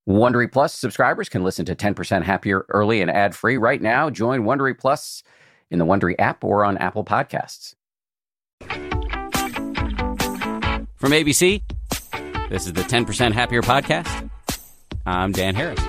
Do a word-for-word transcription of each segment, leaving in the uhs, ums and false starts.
Wondery Plus subscribers can listen to ten percent Happier early and ad-free right now. Join Wondery Plus in the Wondery app or on Apple Podcasts. From A B C, this is the ten percent Happier podcast. I'm Dan Harris.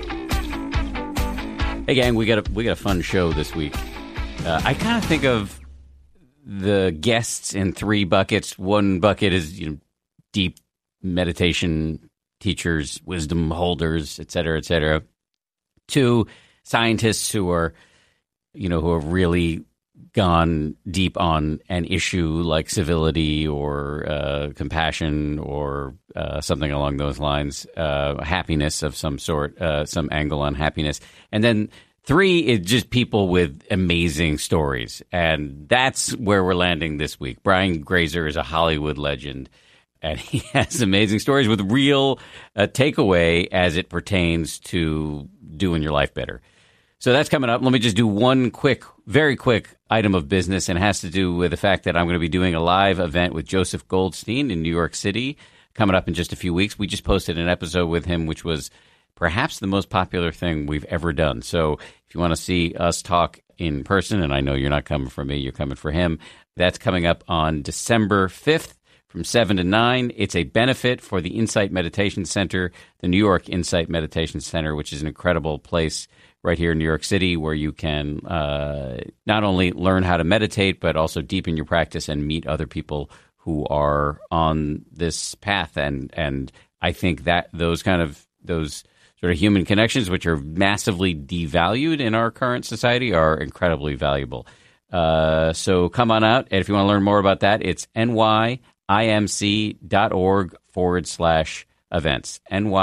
Hey, gang, we got a, we got a fun show this week. Uh, I kind of think of the guests in three buckets. One bucket is, you know, deep meditation teachers, wisdom holders, et cetera, et cetera. Two, scientists who are, you know, who have really gone deep on an issue like civility or uh, compassion or uh, something along those lines, uh, happiness of some sort, uh, some angle on happiness. And then three is just people with amazing stories. And that's where we're landing this week. Brian Grazer is a Hollywood legend. And he has amazing stories with real uh, takeaway as it pertains to doing your life better. So that's coming up. Let me just do one quick, very quick item of business, and it has to do with the fact that I'm going to be doing a live event with Joseph Goldstein in New York City coming up in just a few weeks. We just posted an episode with him, which was perhaps the most popular thing we've ever done. So if you want to see us talk in person, and I know you're not coming for me, you're coming for him, that's coming up on December fifth. From seven to nine, it's a benefit for the Insight Meditation Center, the New York Insight Meditation Center, which is an incredible place right here in New York City where you can uh, not only learn how to meditate, but also deepen your practice and meet other people who are on this path. And and I think that those kind of, those sort of human connections, which are massively devalued in our current society, are incredibly valuable. Uh, so come on out. And if you want to learn more about that, it's N Y imc.org forward slash events.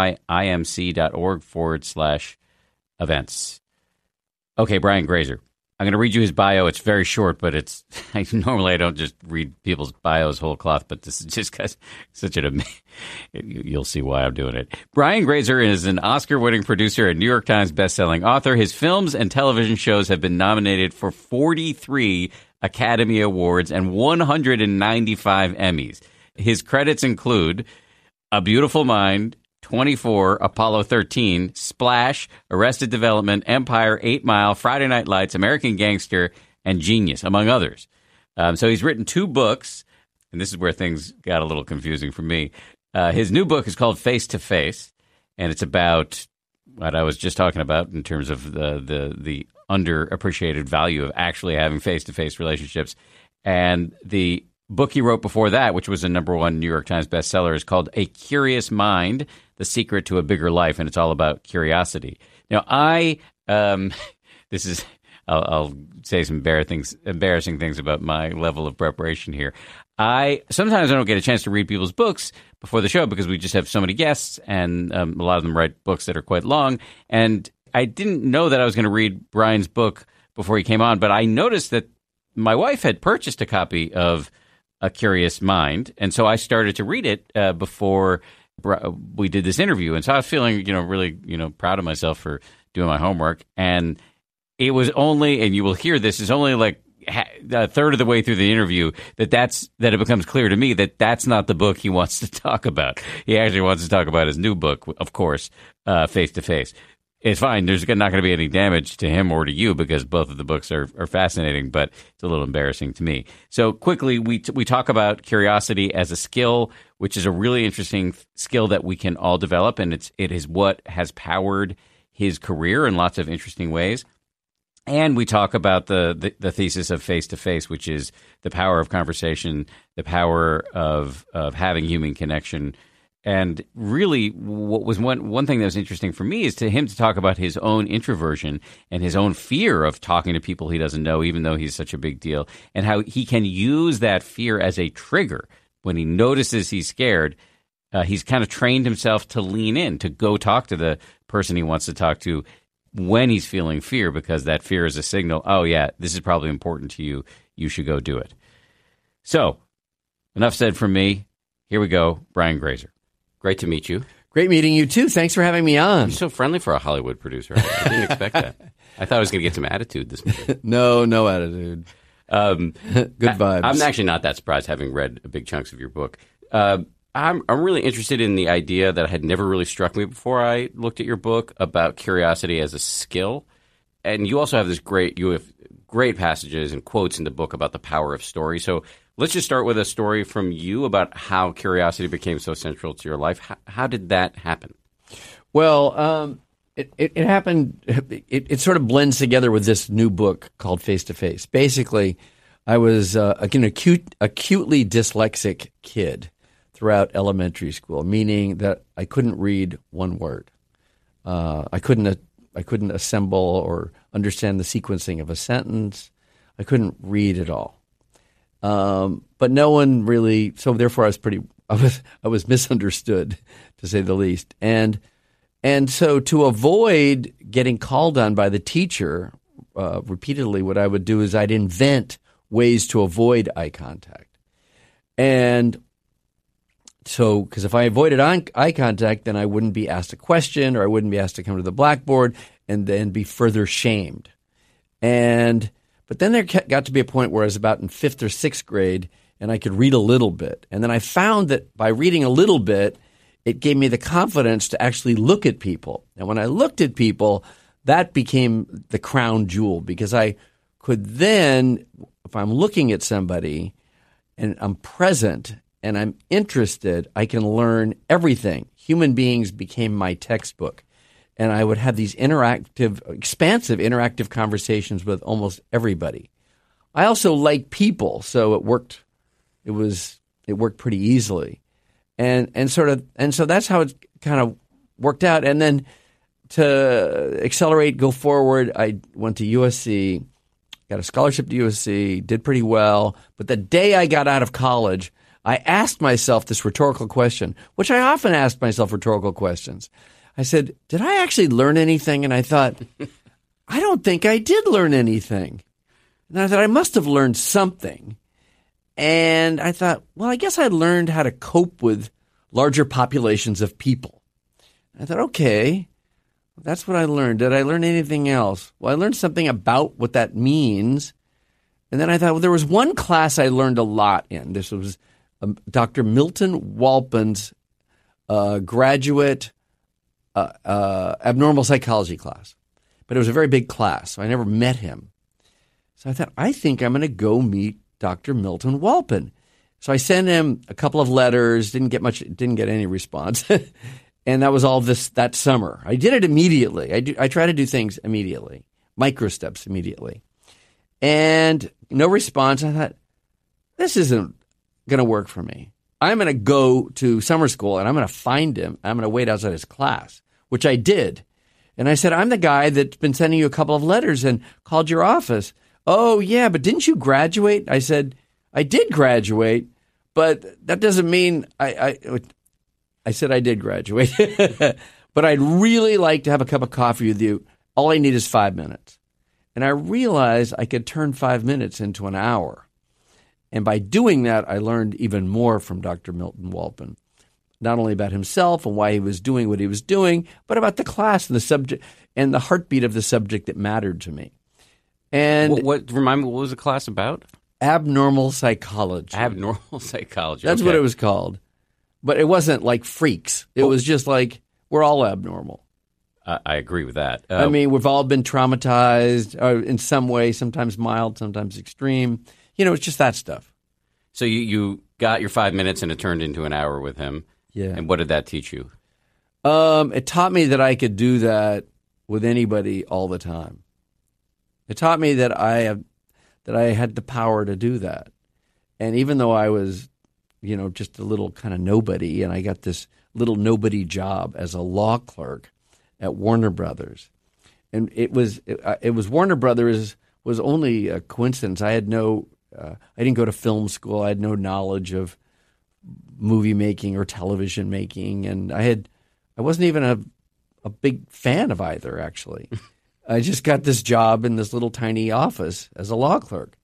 nyimc.org forward slash events. Okay, Brian Grazer. I'm going to read you his bio. It's very short, but it's I, normally I don't just read people's bios whole cloth, but this is just because such an amazing. You'll see why I'm doing it. Brian Grazer is an Oscar-winning producer and New York Times bestselling author. His films and television shows have been nominated for forty-three Academy Awards and one hundred ninety-five Emmys. His credits include A Beautiful Mind, twenty-four, Apollo thirteen, Splash, Arrested Development, Empire, Eight Mile, Friday Night Lights, American Gangster, and Genius, among others. Um, so he's written two books, and this is where things got a little confusing for me. Uh, his new book is called Face to Face, and it's about what I was just talking about in terms of the the the underappreciated value of actually having face-to-face relationships. And the book he wrote before that, which was a number one New York Times bestseller, is called A Curious Mind, The Secret to a Bigger Life, and it's all about curiosity. Now, I, um, this is, I'll, I'll say some embarrassing things, embarrassing things about my level of preparation here. I, sometimes I don't get a chance to read people's books before the show because we just have so many guests, and um, a lot of them write books that are quite long, and I didn't know that I was going to read Brian's book before he came on, but I noticed that my wife had purchased a copy of A Curious Mind, and so I started to read it uh, before we did this interview. And so I was feeling, you know, really, you know, proud of myself for doing my homework. And it was only, and you will hear this, is only like a third of the way through the interview that that's that it becomes clear to me that that's not the book he wants to talk about. He actually wants to talk about his new book, of course, uh, Face to Face. It's fine. There's not going to be any damage to him or to you because both of the books are, are fascinating, but it's a little embarrassing to me. So quickly, we t- we talk about curiosity as a skill, which is a really interesting skill that we can all develop, and it's it is what has powered his career in lots of interesting ways. And we talk about the, the, the thesis of face-to-face, which is the power of conversation, the power of of having human connection. And really, what was one one thing that was interesting for me is to him to talk about his own introversion and his own fear of talking to people he doesn't know, even though he's such a big deal, and how he can use that fear as a trigger when he notices he's scared. Uh, he's kind of trained himself to lean in, to go talk to the person he wants to talk to when he's feeling fear, because that fear is a signal, oh, yeah, this is probably important to you. You should go do it. So, enough said from me. Here we go. Brian Grazer. Great to meet you. Great meeting you, too. Thanks for having me on. You're so friendly for a Hollywood producer. I didn't expect that. I thought I was going to get some attitude this morning. No, no attitude. Um, Good vibes. I, I'm actually not that surprised, having read big chunks of your book. Uh, I'm I'm really interested in the idea that had never really struck me before I looked at your book about curiosity as a skill. And you also have this great you have great passages and quotes in the book about the power of story. So let's just start with a story from you about how curiosity became so central to your life. How, how did that happen? Well, um, it, it, it happened, it, it sort of blends together with this new book called Face to Face. Basically, I was uh, an acute, acutely dyslexic kid throughout elementary school, meaning that I couldn't read one word. Uh, I couldn't I couldn't assemble or understand the sequencing of a sentence. I couldn't read at all. Um, but no one really. So therefore, I was pretty. I was I was misunderstood, to say the least. And and so to avoid getting called on by the teacher uh, repeatedly, what I would do is I'd invent ways to avoid eye contact. And so, because if I avoided eye contact, then I wouldn't be asked a question, or I wouldn't be asked to come to the blackboard and then be further shamed. And but then there got to be a point where I was about in fifth or sixth grade, and I could read a little bit. And then I found that by reading a little bit, it gave me the confidence to actually look at people. And when I looked at people, that became the crown jewel, because I could then, if I'm looking at somebody and I'm present and I'm interested, I can learn everything. Human beings became my textbook. And I would have these interactive, expansive interactive conversations with almost everybody. I also like people, so it worked. It was it worked pretty easily, and and sort of and so that's how it kind of worked out. And then to accelerate, go forward, I went to U S C, got a scholarship to U S C, did pretty well. But the day I got out of college, I asked myself this rhetorical question, which I often ask myself rhetorical questions. I said, did I actually learn anything? And I thought, I don't think I did learn anything. And I thought, I must have learned something. And I thought, well, I guess I learned how to cope with larger populations of people. And I thought, okay, that's what I learned. Did I learn anything else? Well, I learned something about what that means. And then I thought, well, there was one class I learned a lot in. This was um, Doctor Milton Walpon's uh, graduate Uh, uh, abnormal psychology class. But it was a very big class, so I never met him. So I thought, I think I'm going to go meet Doctor Milton Walpon. So I sent him a couple of letters, didn't get much, didn't get any response. And that was all this that summer. I did it immediately. I, do, I try to do things immediately, micro steps immediately. And no response. I thought, this isn't going to work for me. I'm going to go to summer school, and I'm going to find him. I'm going to wait outside his class, which I did. And I said, I'm the guy that's been sending you a couple of letters and called your office. Oh, yeah, but didn't you graduate? I said, I did graduate, but that doesn't mean I I, I said I did graduate. But I'd really like to have a cup of coffee with you. All I need is five minutes. And I realized I could turn five minutes into an hour. And by doing that, I learned even more from Doctor Milton Walpon, not only about himself and why he was doing what he was doing, but about the class and the subject and the heartbeat of the subject that mattered to me. And what, what remind me, what was the class about? Abnormal psychology. Abnormal psychology. That's okay. what it was called. But it wasn't like freaks. It oh. was just like, we're all abnormal. Uh, I agree with that. Uh, I mean, we've all been traumatized uh, in some way, sometimes mild, sometimes extreme. You know, it's just that stuff. So you, you got your five minutes and it turned into an hour with him. Yeah. And what did that teach you? Um, it taught me that I could do that with anybody all the time. It taught me that I have, that I had the power to do that. And even though I was, you know, just a little kind of nobody, and I got this little nobody job as a law clerk at Warner Brothers, and it was it, it was Warner Brothers was only a coincidence. I had no, uh, I didn't go to film school. I had no knowledge of movie making or television making, and I had, I wasn't even a, a big fan of either. Actually, I just got this job in this little tiny office as a law clerk,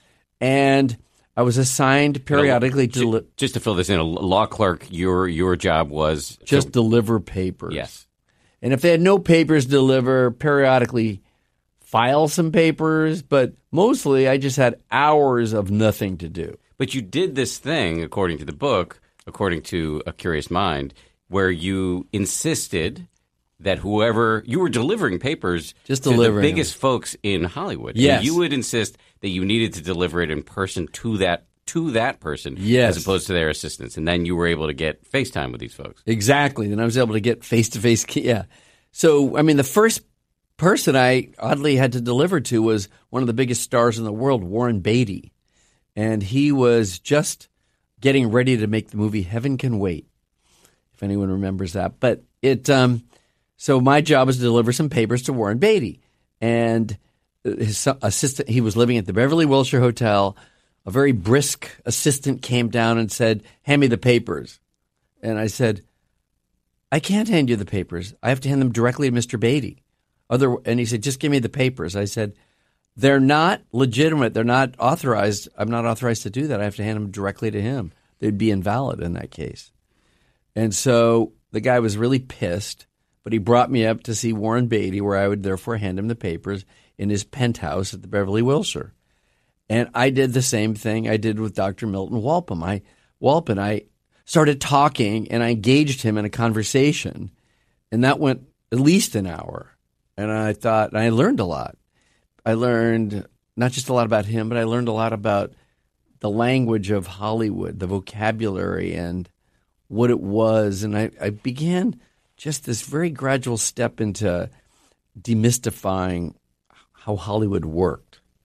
and I was assigned periodically to just, just to fill this in. A law clerk, your your job was just to, deliver papers. Yes, and if they had no papers to deliver, periodically file some papers, but mostly I just had hours of nothing to do. But you did this thing, according to the book, according to A Curious Mind, where you insisted that whoever you were delivering papers Just to delivering the biggest them. folks in Hollywood. Yes. And you would insist that you needed to deliver it in person to that to that person Yes. as opposed to their assistants. And then you were able to get FaceTime with these folks. Exactly. Then I was able to get face-to-face. Yeah. So, I mean, the first person I oddly had to deliver to was one of the biggest stars in the world, Warren Beatty. And he was just getting ready to make the movie Heaven Can Wait, if anyone remembers that. But it, um, so my job was to deliver some papers to Warren Beatty. And his assistant, he was living at the Beverly Wilshire Hotel. A very brisk assistant came down and said, hand me the papers. And I said, I can't hand you the papers. I have to hand them directly to Mister Beatty. Other, and he said, just give me the papers. I said, they're not legitimate. They're not authorized. I'm not authorized to do that. I have to hand them directly to him. They'd be invalid in that case. And so the guy was really pissed, but he brought me up to see Warren Beatty, where I would therefore hand him the papers in his penthouse at the Beverly Wilshire. And I did the same thing I did with Doctor Milton Walpin. I, Walpin, I started talking and I engaged him in a conversation, and that went at least an hour. And I thought, and I learned a lot. I learned not just a lot about him, but I learned a lot about the language of Hollywood, the vocabulary, and what it was. And I, I began just this very gradual step into demystifying how Hollywood worked.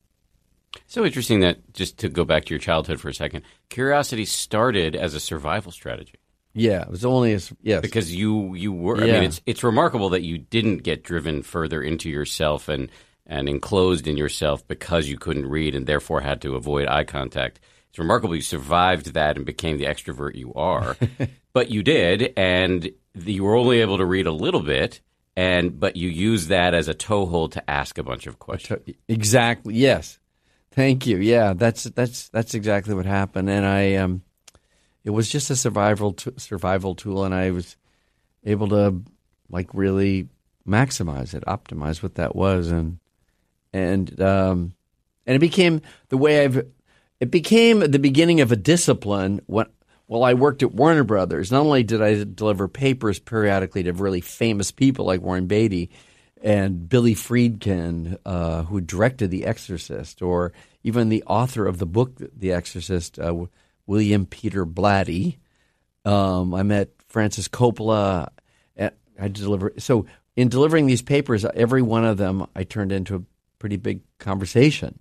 So interesting that, just to go back to your childhood for a second, Curiosity started as a survival strategy. Yeah, it was only as yes because you you were. Yeah. I mean, it's it's remarkable that you didn't get driven further into yourself and and enclosed in yourself because you couldn't read and therefore had to avoid eye contact. It's remarkable you survived that and became the extrovert you are, but you did, and you were only able to read a little bit, and but you used that as a toehold to ask a bunch of questions. Exactly. Yes. Thank you. Yeah, that's that's that's exactly what happened, and I um, it was just a survival t- survival tool, and I was able to like really maximize it, optimize what that was, and and um, and it became the way I've. It became the beginning of a discipline. When while I worked at Warner Brothers, not only did I deliver papers periodically to really famous people like Warren Beatty and Billy Friedkin, uh, who directed The Exorcist, or even the author of the book The Exorcist, uh, William Peter Blatty. Um, I met Francis Coppola. I deliver so in delivering these papers, every one of them I turned into a pretty big conversation,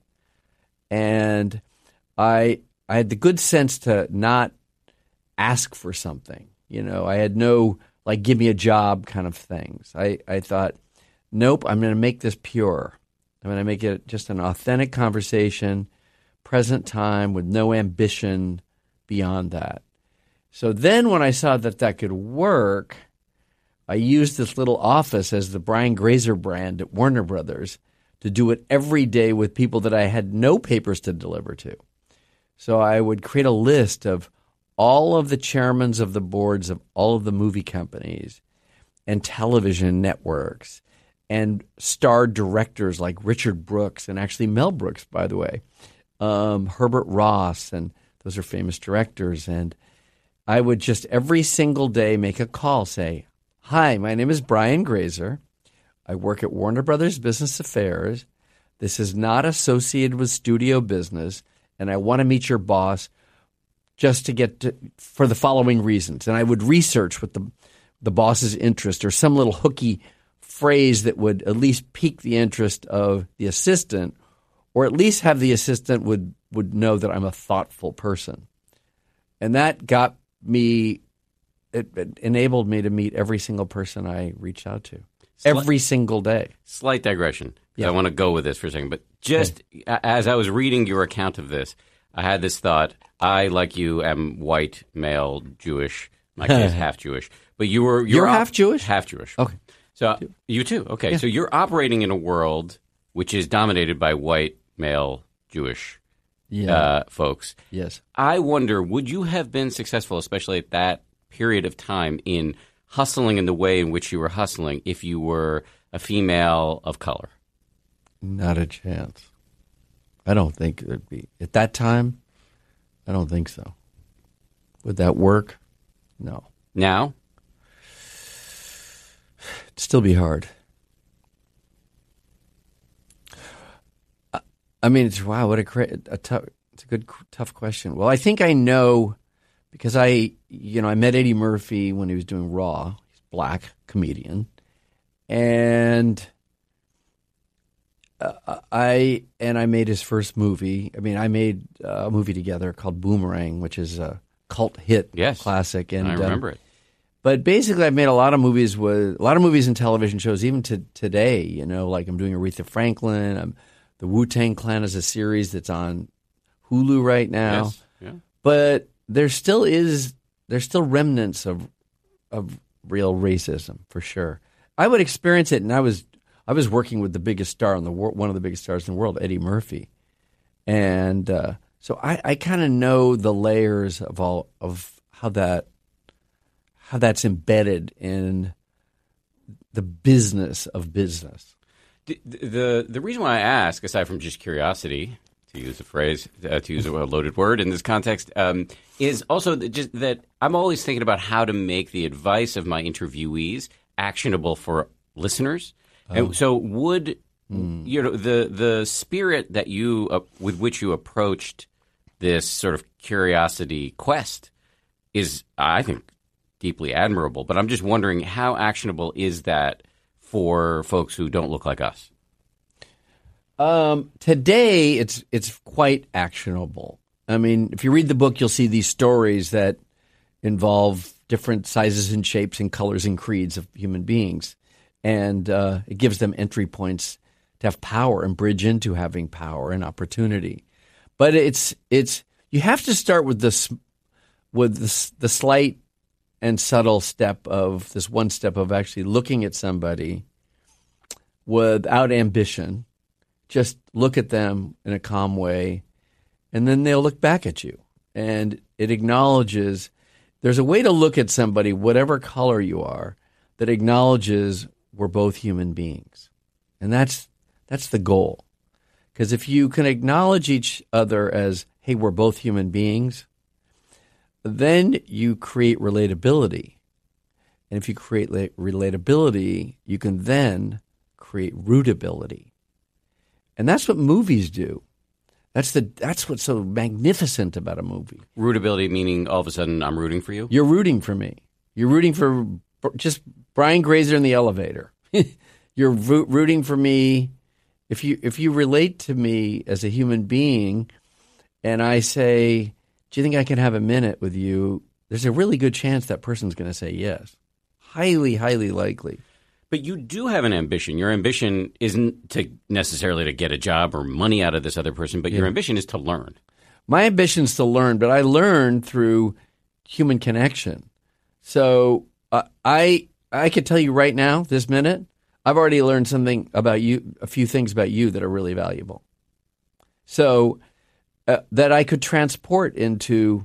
and I I had the good sense to not ask for something. You know, I had no like give me a job kind of things. I, I thought, nope, I'm going to make this pure. I'm going to make it just an authentic conversation, present time with no ambition beyond that. So then when I saw that that could work, I used this little office as the Brian Grazer brand at Warner Brothers to do it every day with people that I had no papers to deliver to. So I would create a list of all of the chairmen of the boards of all of the movie companies and television networks and star directors like Richard Brooks and actually Mel Brooks, by the way, um, Herbert Ross, and those are famous directors. And I would just every single day make a call, say, hi, my name is Brian Grazer. I work at Warner Brothers Business Affairs. This is not associated with studio business, and I want to meet your boss just to get to, for the following reasons. And I would research what the the boss's interest or some little hooky phrase that would at least pique the interest of the assistant, or at least have the assistant would, would know that I'm a thoughtful person. And that got me, it, it enabled me to meet every single person I reached out to. Slight, every single day. Slight digression. Yeah. I want to go with this for a second. But just okay. as I was reading your account of this, I had this thought. I, like you, am white, male, Jewish. My case, half Jewish. But you were you're, you're op- half Jewish? Half Jewish. Okay. So you too. Okay. Yeah. So you're operating in a world which is dominated by white, male, Jewish yeah. uh, folks. Yes. I wonder, would you have been successful, especially at that period of time, in hustling in the way in which you were hustling if you were a female of color? Not a chance. I don't think there'd be. At that time, I don't think so. Would that work? No. Now? It'd still be hard. I mean, it's wow, what a, cra- a tough, it's a good, tough question. Well, I think I know because I, you know, I met Eddie Murphy when he was doing Raw. He's a black comedian. And uh, I, and I made his first movie. I mean, I made a movie together called Boomerang, which is a cult hit yes, classic. And I remember um, it. But basically, I've made a lot of movies with a lot of movies and television shows, even to today. You know, like I'm doing Aretha Franklin. I'm, the Wu-Tang Clan is a series that's on Hulu right now. Yes. Yeah. But there still is there's still remnants of of real racism for sure. I would experience it, and I was I was working with the biggest star in the world, one of the biggest stars in the world, Eddie Murphy, and uh, so I, I kind of know the layers of all of how that. how that's embedded in the business of business. The, the the reason why I ask, aside from just curiosity, to use a phrase, uh, to use a loaded word in this context, um, is also that just that I'm always thinking about how to make the advice of my interviewees actionable for listeners. Oh. And so, would mm. you know the the spirit that you uh, with which you approached this sort of curiosity quest is, I think, deeply admirable, but I'm just wondering how actionable is that for folks who don't look like us? Um, today, it's it's quite actionable. I mean, if you read the book, you'll see these stories that involve different sizes and shapes and colors and creeds of human beings, and uh, it gives them entry points to have power and bridge into having power and opportunity. But it's it's you have to start with this with this, the slight and subtle step of this one step of actually looking at somebody without ambition. Just look at them in a calm way, and then they'll look back at you. And it acknowledges there's a way to look at somebody, whatever color you are, that acknowledges we're both human beings. And that's that's the goal. Because if you can acknowledge each other as, hey, we're both human beings, then you create relatability. And if you create la- relatability, you can then create rootability. And that's what movies do. That's the that's what's so magnificent about a movie. Rootability meaning all of a sudden I'm rooting for you? You're rooting for me. You're rooting for just Brian Grazer in the elevator. You're ro- rooting for me. If you if you relate to me as a human being and I say, do you think I can have a minute with you? There's a really good chance that person's going to say yes. Highly, highly likely. But you do have an ambition. Your ambition isn't to necessarily to get a job or money out of this other person, but yeah. your ambition is to learn. My ambition is to learn, but I learn through human connection. So uh, I I could tell you right now, this minute, I've already learned something about you, a few things about you that are really valuable. So uh, that I could transport into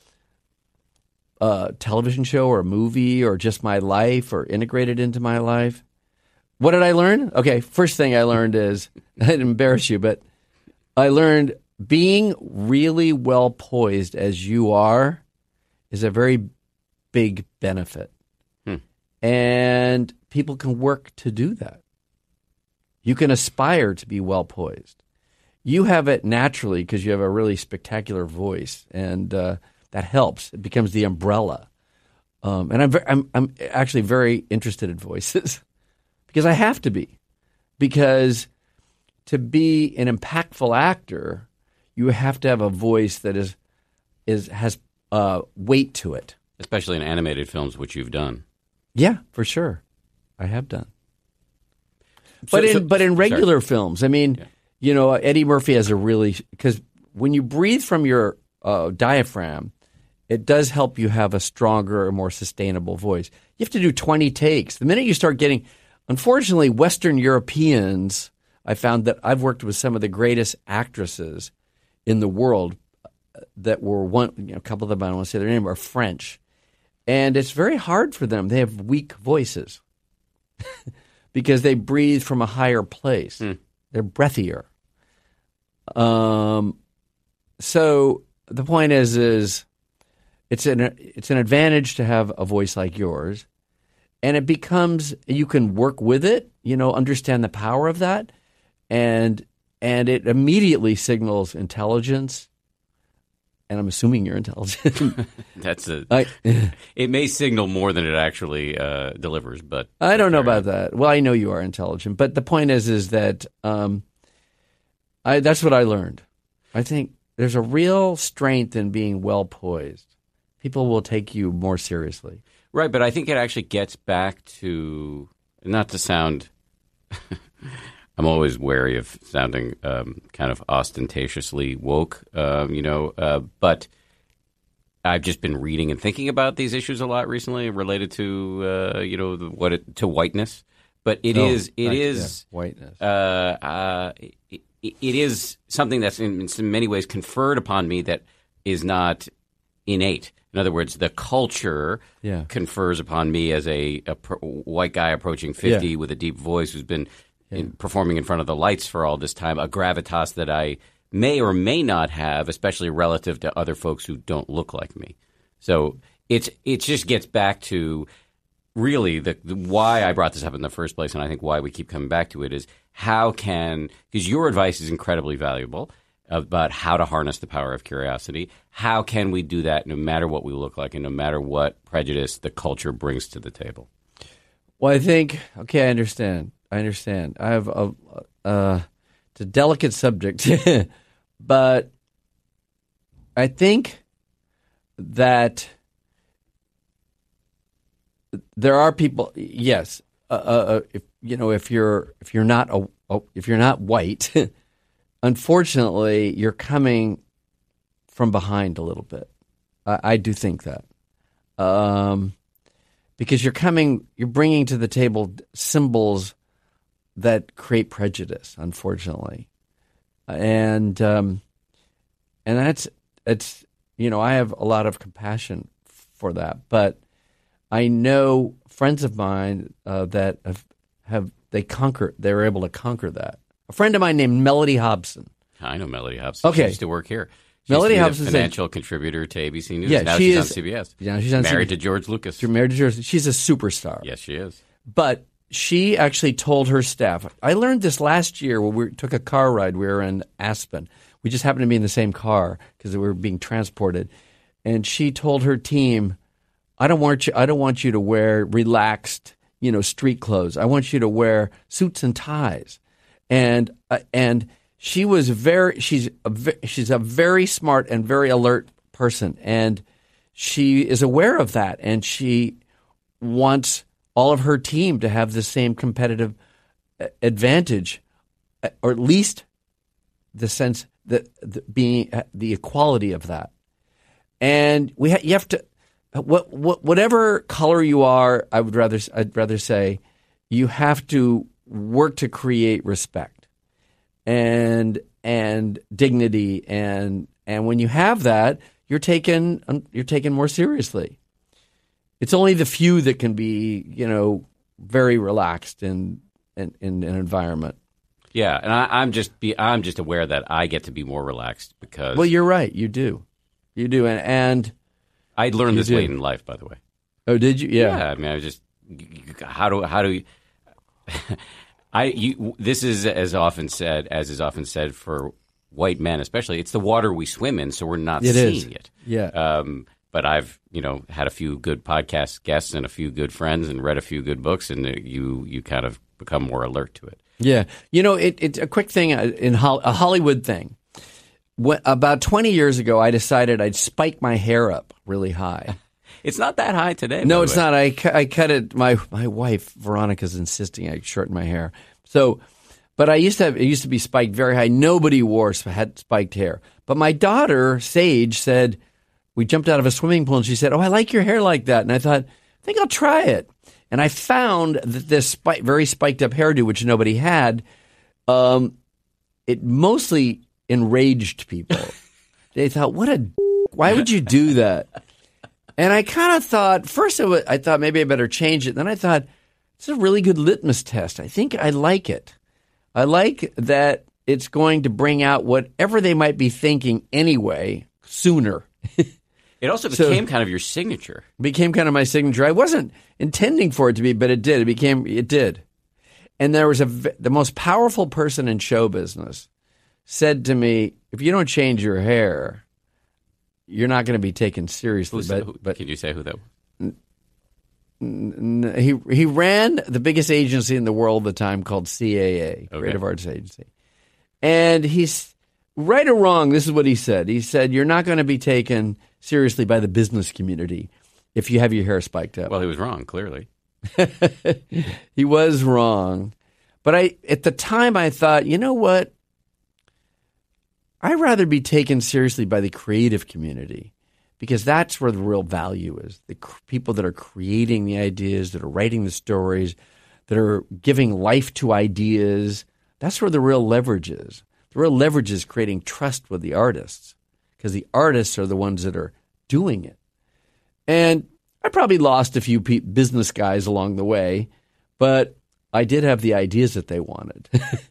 a television show or a movie or just my life or integrate it into my life. What did I learn? Okay, first thing I learned is, I'd embarrass you, but I learned being really well poised as you are is a very big benefit. Hmm. And people can work to do that. You can aspire to be well poised. You have it naturally because you have a really spectacular voice, and uh, that helps. It becomes the umbrella. Um, and I'm, very, I'm I'm actually very interested in voices because I have to be. Because to be an impactful actor, you have to have a voice that is is has uh, weight to it. Especially in animated films, which you've done. Yeah, for sure. I have done. But so, in so, but in regular sorry. films, I mean, yeah. you know, Eddie Murphy has a really – because when you breathe from your uh, diaphragm, it does help you have a stronger or more sustainable voice. You have to do twenty takes. The minute you start getting – unfortunately, Western Europeans, I found that I've worked with some of the greatest actresses in the world that were one – you know, a couple of them, I don't want to say their name, are French. And it's very hard for them. They have weak voices because they breathe from a higher place. Mm. They're breathier. Um, so the point is, is it's an it's an advantage to have a voice like yours, and it becomes you can work with it, you know, understand the power of that, and and it immediately signals intelligence. And I'm assuming you're intelligent. That's a. I, it may signal more than it actually uh, delivers, but I don't know about that. Well, I know you are intelligent, but the point is, is that um, I that's what I learned. I think there's a real strength in being well poised. People will take you more seriously, right? But I think it actually gets back to not to sound. I'm always wary of sounding um, kind of ostentatiously woke, um, you know, uh, but I've just been reading and thinking about these issues a lot recently related to, uh, you know, the, what it, to whiteness. But it oh, is, it right, is yeah, whiteness. Uh, uh, it, it is something that's in, in many ways conferred upon me that is not innate. In other words, the culture yeah. confers upon me as a, a pro- white guy approaching fifty yeah. with a deep voice who's been In performing in front of the lights for all this time, a gravitas that I may or may not have, especially relative to other folks who don't look like me. So it's it just gets back to really the, the why I brought this up in the first place, and I think why we keep coming back to it is how can because your advice is incredibly valuable about how to harness the power of curiosity. How can we do that no matter what we look like and no matter what prejudice the culture brings to the table? Well, I think okay, I understand. I understand. I have a, uh, it's a delicate subject, but I think that there are people. Yes, uh, uh, if you know, if you're if you're not a, if you're not white, unfortunately, you're coming from behind a little bit. I, I do think that. Um, because you're coming, you're bringing to the table symbols that create prejudice, unfortunately, and um, and that's it's you know I have a lot of compassion for that, but I know friends of mine uh, that have have they conquer they were able to conquer that. A friend of mine named Melody Hobson. I know Melody Hobson. Okay, she used to work here. She Melody used to be Hobson, a financial contributor to A B C News. Yeah, now she she's is, on C B S. Yeah, she's on married C B S. to George Lucas. She's married to George. She's a superstar. Yes, she is. But she actually told her staff. I learned this last year when we took a car ride. We were in Aspen. We just happened to be in the same car because we were being transported. And she told her team, "I don't want you. I don't want you to wear relaxed, you know, street clothes. I want you to wear suits and ties." And uh, and she was very. She's a, she's a very smart and very alert person, and she is aware of that, and she wants all of her team to have the same competitive advantage, or at least the sense that the, being the equality of that. And we ha- you have to what, what whatever color you are, I would rather I'd rather say you have to work to create respect and and dignity, and and when you have that, you're taken you're taken more seriously. It's only the few that can be, you know, very relaxed in in, in an environment. Yeah, and I, I'm just be I'm just aware that I get to be more relaxed because. Well, you're right. You do, you do, and and I learned this do. late in life, by the way. Oh, did you? Yeah. Yeah. I mean, I was just how do how do you, I you this is as often said as is often said for white men, especially. It's the water we swim in, so we're not It seeing is. it. Yeah. Um, but I've, you know, had a few good podcast guests and a few good friends and read a few good books, and you you kind of become more alert to it. Yeah. You know, it, it's a quick thing in Hol- a Hollywood thing. When, about twenty years ago, I decided I'd spike my hair up really high. It's not that high today. No, by it's the way. not. I, cu- I cut it. My my wife Veronica's insisting I shorten my hair. So, but I used to have, it used to be spiked very high. Nobody wore had spiked hair. But my daughter Sage said, we jumped out of a swimming pool and she said, "Oh, I like your hair like that." And I thought, I think I'll try it. And I found that this spike, very spiked up hairdo, which nobody had, um, it mostly enraged people. They thought, "What a, why would you do that?" And I kind of thought, first of all, I thought maybe I better change it. Then I thought, it's a really good litmus test. I think I like it. I like that it's going to bring out whatever they might be thinking anyway sooner. It also So- became kind of your signature. became kind of my signature. I wasn't intending for it to be, but it did. It became, it did. And there was a, v- the most powerful person in show business said to me, if you don't change your hair, you're not going to be taken seriously. Who's, But, who, but can you say who that was? n- he, he ran the biggest agency in the world at the time called C A A, Okay. Creative Arts Agency. And he's, right or wrong, this is what he said. He said, you're not going to be taken seriously by the business community if you have your hair spiked up. Well, he was wrong, clearly. He was wrong. But I, at the time, I thought, you know what? I'd rather be taken seriously by the creative community because that's where the real value is. The cr- people that are creating the ideas, that are writing the stories, that are giving life to ideas. That's where the real leverage is. The real leverage is creating trust with the artists because the artists are the ones that are doing it. And I probably lost a few pe- business guys along the way, but I did have the ideas that they wanted.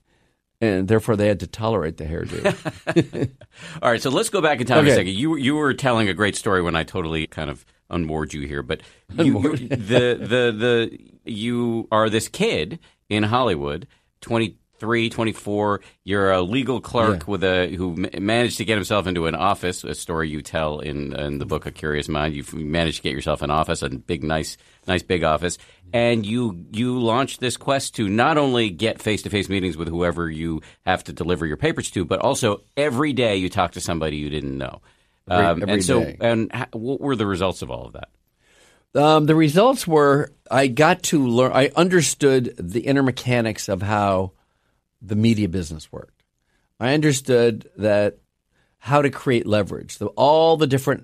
And therefore, they had to tolerate the hairdo. All right, so let's go back in time Okay. a second. You, you were telling a great story when I totally kind of unmoored you here, but you, you, Unmoored. the, the, the, you are this kid in Hollywood, twenty-three, twenty-four. You're a legal clerk Yeah. with a who ma- managed to get himself into an office, a story you tell in, in the book A Curious Mind. You've managed to get yourself an office, a big, nice, nice big office. And you you launched this quest to not only get face-to-face meetings with whoever you have to deliver your papers to, but also every day you talk to somebody you didn't know. Every- Um, every and so, day. and ha- what were the results of all of that? Um, the results were I got to learn, I understood the inner mechanics of how the media business worked. I understood that how to create leverage, the, all the different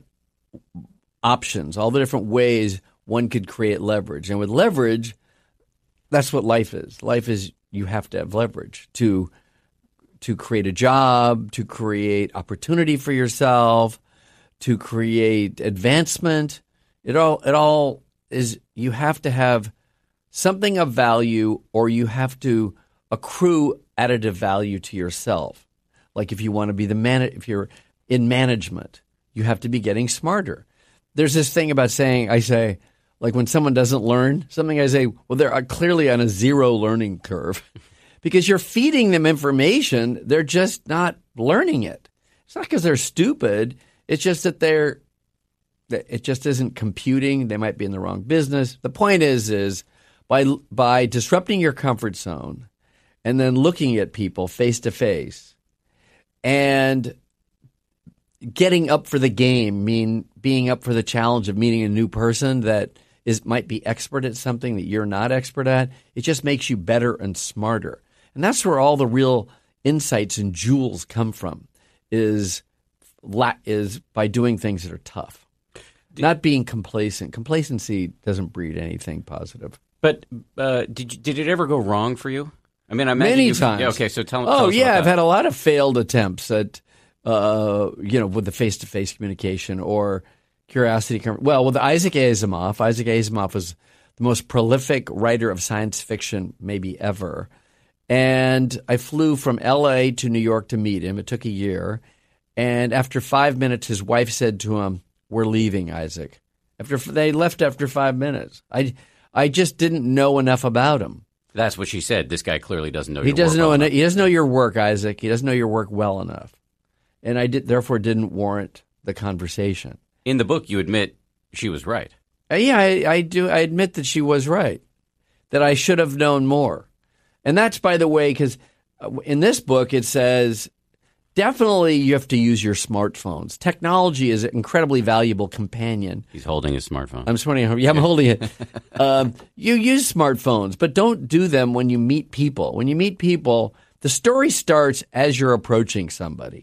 options, all the different ways one could create leverage. And with leverage, that's what life is. Life is you have to have leverage to to create a job, to create opportunity for yourself, to create advancement. It all it all is you have to have something of value or you have to accrue additive value to yourself. Like if you want to be the man if you're in management, you have to be getting smarter. There's this thing about saying I say like when someone doesn't learn something, I say, well, they're clearly on a zero learning curve because you're feeding them information. They're just not learning it. It's not because they're stupid. It's just that they're, that it just isn't computing. They might be in the wrong business. The point is, is by, by disrupting your comfort zone and then looking at people face to face and getting up for the game, mean being up for the challenge of meeting a new person that is might be expert at something that you're not expert at. It just makes you better and smarter. And that's where all the real insights and jewels come from is la- is by doing things that are tough. Not being complacent. Complacency doesn't breed anything positive. But uh, did you, did it ever go wrong for you? I mean, I imagine Many you've- times. Yeah, okay, so tell, Oh tell us yeah, about I've that. had a lot of failed attempts at, uh, you know, with the face-to-face communication or curiosity. com- Well, with Isaac Asimov, Isaac Asimov was the most prolific writer of science fiction maybe ever. And I flew from L A to New York to meet him. It took a year. And after five minutes, his wife said to him, "We're leaving, Isaac." After they left after five minutes, I, I just didn't know enough about him. That's what she said. This guy clearly doesn't know He your doesn't work know. well Enough, enough. he doesn't know your work, Isaac. He doesn't know your work well enough, and I did therefore didn't warrant the conversation. In the book, you admit she was right. Uh, yeah, I, I do. I admit that she was right. That I should have known more, and that's by the way, because in this book it says definitely you have to use your smartphones. Technology is an incredibly valuable companion. He's holding his smartphone. I'm sweating. Yeah, I'm holding it. Um, you use smartphones, but don't do them when you meet people. When you meet people, the story starts as you're approaching somebody.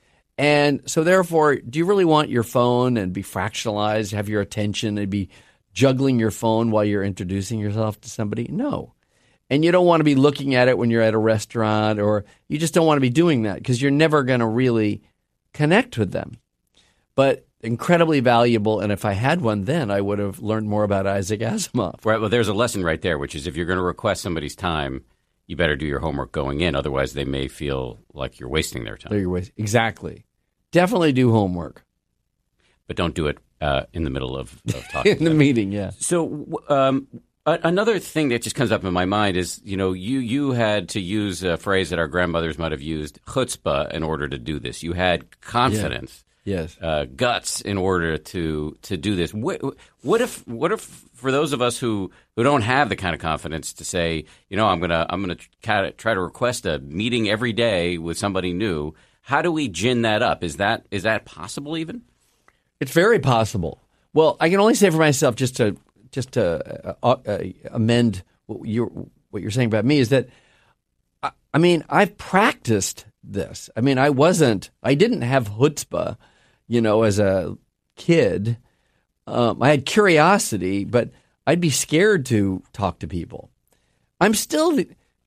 And so therefore, do you really want your phone and be fractionalized, have your attention and be juggling your phone while you're introducing yourself to somebody? No. And you don't want to be looking at it when you're at a restaurant, or you just don't want to be doing that because you're never going to really connect with them. But incredibly valuable. And if I had one then, I would have learned more about Isaac Asimov. Right. Well, there's a lesson right there, which is if you're going to request somebody's time, you better do your homework going in. Otherwise, they may feel like you're wasting their time. There you go. Exactly. Definitely do homework. But don't do it uh, in the middle of, of talking. in the meeting, yeah. So um, a- another thing that just comes up in my mind is, you know, you, you had to use a phrase that our grandmothers might have used, chutzpah, in order to do this. You had confidence. Yeah. Yes, uh, guts in order to to do this. What, what if what if for those of us who, who don't have the kind of confidence to say, you know, I'm gonna I'm gonna try to request a meeting every day with somebody new. How do we gin that up? Is that is that possible even? It's very possible. Well, I can only say for myself, just to just to uh, uh, amend what you're what you're saying about me, is that I, I mean I've practiced this. I mean I wasn't I didn't have chutzpah. You know, as a kid, um, I had curiosity, but I'd be scared to talk to people. I'm still,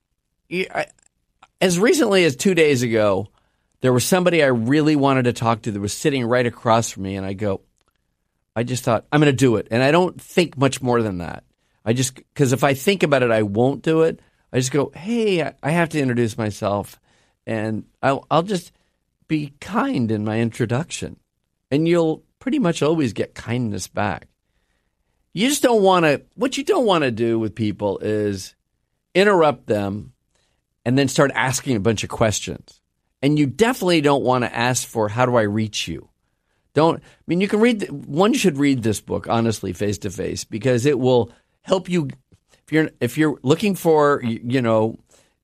I, as recently as two days ago, there was somebody I really wanted to talk to that was sitting right across from me, and I go, I just thought, I'm going to do it. And I don't think much more than that. I just, because if I think about it, I won't do it. I just go, hey, I, I have to introduce myself, and I'll, I'll just be kind in my introduction. And you'll pretty much always get kindness back. You just don't want to, what you don't want to do with people is interrupt them and then start asking a bunch of questions. And you definitely don't want to ask for, how do I reach you? Don't, I mean, you can read, one should read this book, honestly, face to face, because it will help you. If you're, if you're looking for, you know,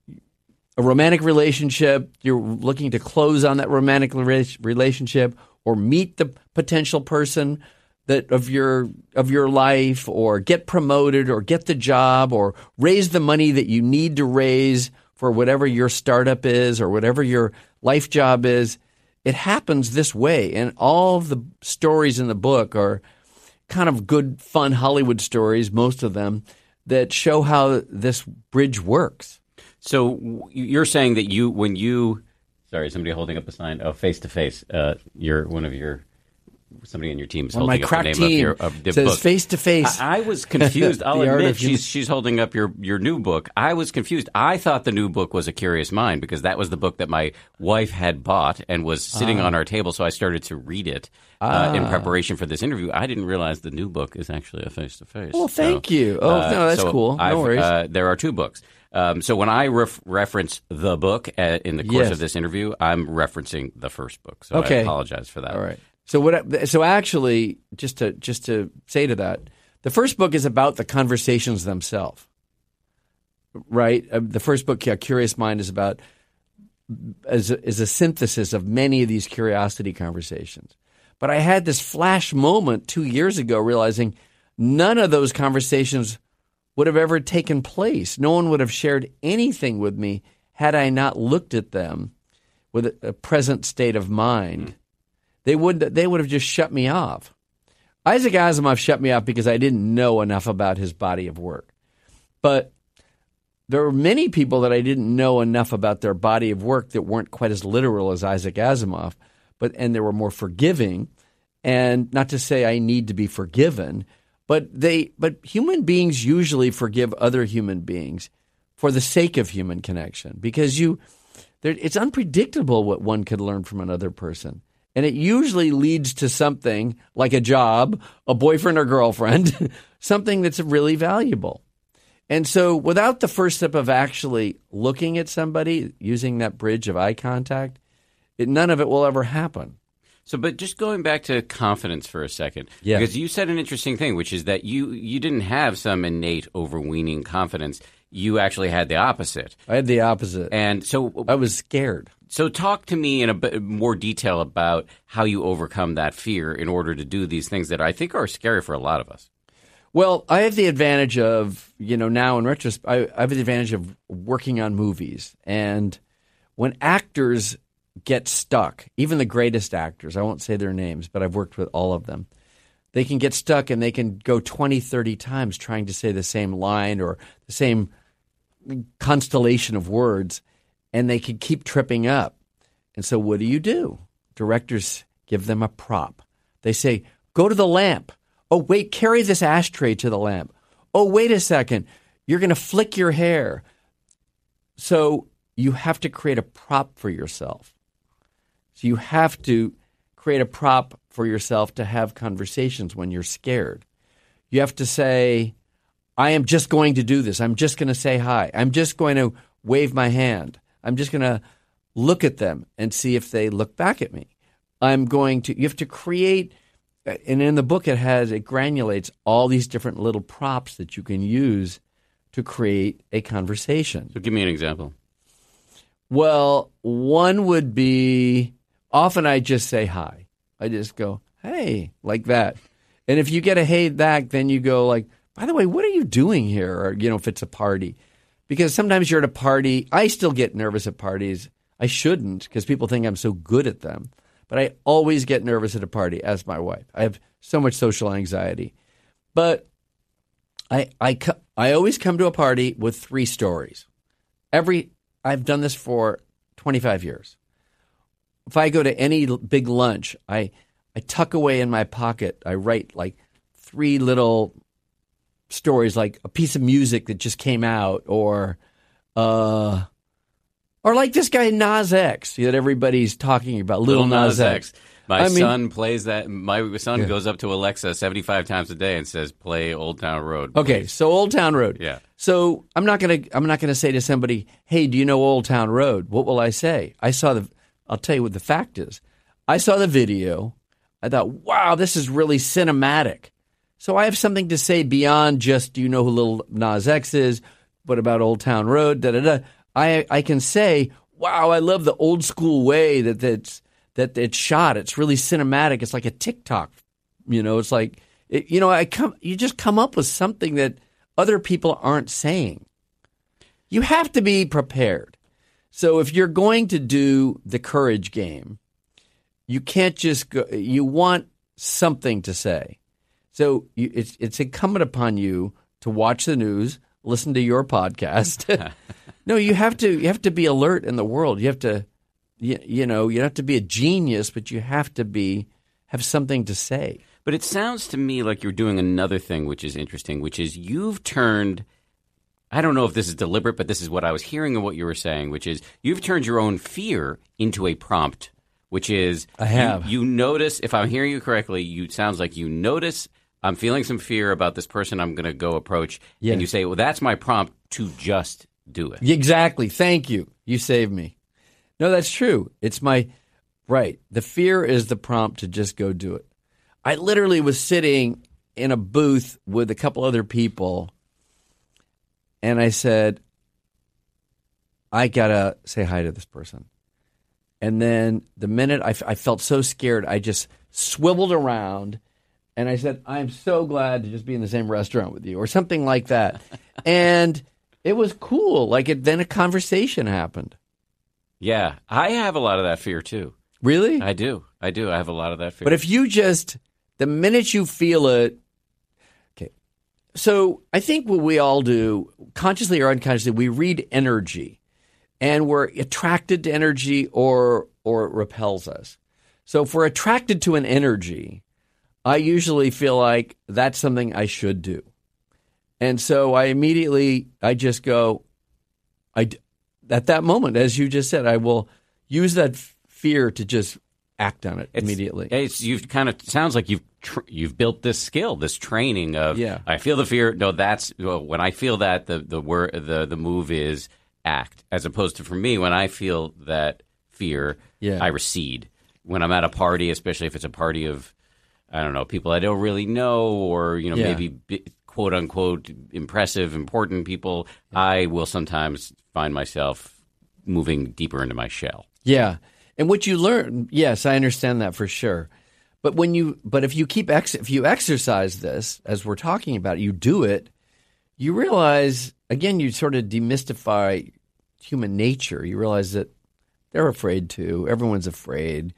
a romantic relationship, you're looking to close on that romantic relationship, or meet the potential person that of your of your life, or get promoted, or get the job, or raise the money that you need to raise for whatever your startup is or whatever your life job is. It happens this way. And all of the stories in the book are kind of good, fun Hollywood stories, most of them, that show how this bridge works. So you're saying that you, when you Sorry, somebody holding up a sign. Oh, face to face. Uh, you're one of your somebody on your team is One holding of up my the name crack team of your of the says book. Face to face. I, I was confused. I'll The art admit of human- she's she's holding up your your new book. I was confused. I thought the new book was A Curious Mind because that was the book that my wife had bought and was sitting on our table. So I started to read it uh, in preparation for this interview. I didn't realize the new book is actually a face to face. Well, thank so, you. Oh, uh, no, that's so cool. No I've, worries. Uh, there are two books. Um, so when I ref- reference the book uh, in the course Yes. of this interview, I'm referencing the first book. So Okay. I apologize for that. All right. So what? So actually, just to just to say to that, the first book is about the conversations themselves, right? Uh, the first book, yeah, Curious Mind, is about is a, is a synthesis of many of these curiosity conversations. But I had this flash moment two years ago, realizing none of those conversations would have ever taken place. No one would have shared anything with me had I not looked at them with a, a present state of mind. They would they would have just shut me off. Isaac Asimov shut me off because I didn't know enough about his body of work. But there were many people that I didn't know enough about their body of work that weren't quite as literal as Isaac Asimov, but and they were more forgiving. And not to say I need to be forgiven, but they but human beings usually forgive other human beings for the sake of human connection, because you there, it's unpredictable what one could learn from another person. And it usually leads to something like a job, a boyfriend or girlfriend, something that's really valuable. And so without the first step of actually looking at somebody, using that bridge of eye contact, it, none of it will ever happen. So, but just going back to confidence for a second, Yeah. because you said an interesting thing, which is that you, you didn't have some innate overweening confidence. You actually had the opposite. I had the opposite. And so I was scared. So talk to me in a bit more detail about how you overcome that fear in order to do these things that I think are scary for a lot of us. Well, I have the advantage of, you know, now in retrospect, I, I have the advantage of working on movies. And when actors get stuck, even the greatest actors, I won't say their names, but I've worked with all of them, they can get stuck and they can go twenty, thirty times trying to say the same line or the same constellation of words, and they can keep tripping up. And so what do you do? Directors give them a prop. They say, go to the lamp. Oh, wait, carry this ashtray to the lamp. Oh, wait a second. You're going to flick your hair. So you have to create a prop for yourself. So you have to create a prop for yourself to have conversations when you're scared. You have to say, I am just going to do this. I'm just going to say hi. I'm just going to wave my hand. I'm just going to look at them and see if they look back at me. I'm going to, you have to create, and in the book it has, it granulates all these different little props that you can use to create a conversation. So give me an example. Well, one would be, often I just say hi. I just go, hey, like that. And if you get a hey back, then you go like, by the way, what are you doing here? Or, you know, if it's a party. Because sometimes you're at a party. I still get nervous at parties. I shouldn't because people think I'm so good at them. But I always get nervous at a party, as my wife. I have so much social anxiety. But I I, I always come to a party with three stories. Every I've done this for twenty-five years. If I go to any big lunch, I I tuck away in my pocket. I write like three little stories, like a piece of music that just came out, or uh, or like this guy Nas X that everybody's talking about, Little, Little Nas, Nas X. X. My I son mean, plays that. My son yeah. goes up to Alexa seventy-five times a day and says, "Play Old Town Road." Please. Okay, so Old Town Road. Yeah. So I'm not gonna I'm not gonna say to somebody, "Hey, do you know Old Town Road?" What will I say? I saw the. I'll tell you what the fact is. I saw the video. I thought, wow, this is really cinematic. So I have something to say beyond just, do you know who Lil Nas X is? What about Old Town Road? Da da da. I I can say, wow, I love the old school way that that's that it's shot. It's really cinematic. It's like a TikTok. You know, it's like it, you know, I come. You just come up with something that other people aren't saying. You have to be prepared. So if you're going to do the courage game, you can't just go. You want something to say. So you, it's it's incumbent upon you to watch the news, listen to your podcast. No, you have to you have to be alert in the world. You have to, you, you know, you don't have to be a genius, but you have to be have something to say. But it sounds to me like you're doing another thing, which is interesting, which is you've turned. I don't know if this is deliberate, but this is what I was hearing of what you were saying, which is you've turned your own fear into a prompt, which is I have. You, you notice, if I'm hearing you correctly, you it sounds like you notice I'm feeling some fear about this person I'm going to go approach, yes. and you say, well, that's my prompt to just do it. Exactly. Thank you. You saved me. No, that's true. It's my, right. The fear is the prompt to just go do it. I literally was sitting in a booth with a couple other people, and I said, I got to say hi to this person. And then the minute I, I felt so scared, I just swiveled around and I said, I'm so glad to just be in the same restaurant with you, or something like that. And it was cool. Like it, then a conversation happened. Yeah, I have a lot of that fear too. Really? I do. I do. I have a lot of that fear. But if you just, the minute you feel it, okay. So I think what we all do, consciously or unconsciously, we read energy. And we're attracted to energy or or it repels us. So if we're attracted to an energy, I usually feel like that's something I should do. And so I immediately, I just go, I, at that moment, as you just said, I will use that fear to just act on it it's, immediately. It's, you've kind of, sounds like you've tr- you've built this skill, this training of, yeah. I feel the fear. No, that's, well, when I feel that, the, the, word, the, the move is act, as opposed to for me, when I feel that fear, yeah. I recede. When I'm at a party, especially if it's a party of, I don't know, people I don't really know, or, you know, yeah. maybe quote unquote impressive, important people, yeah. I will sometimes find myself moving deeper into my shell. Yeah. And what you learn, yes, I understand that for sure. But when you, but if you keep, ex, if you exercise this, as we're talking about, you do it, you realize, again, you sort of demystify human nature. You realize that they're afraid too. Everyone's afraid.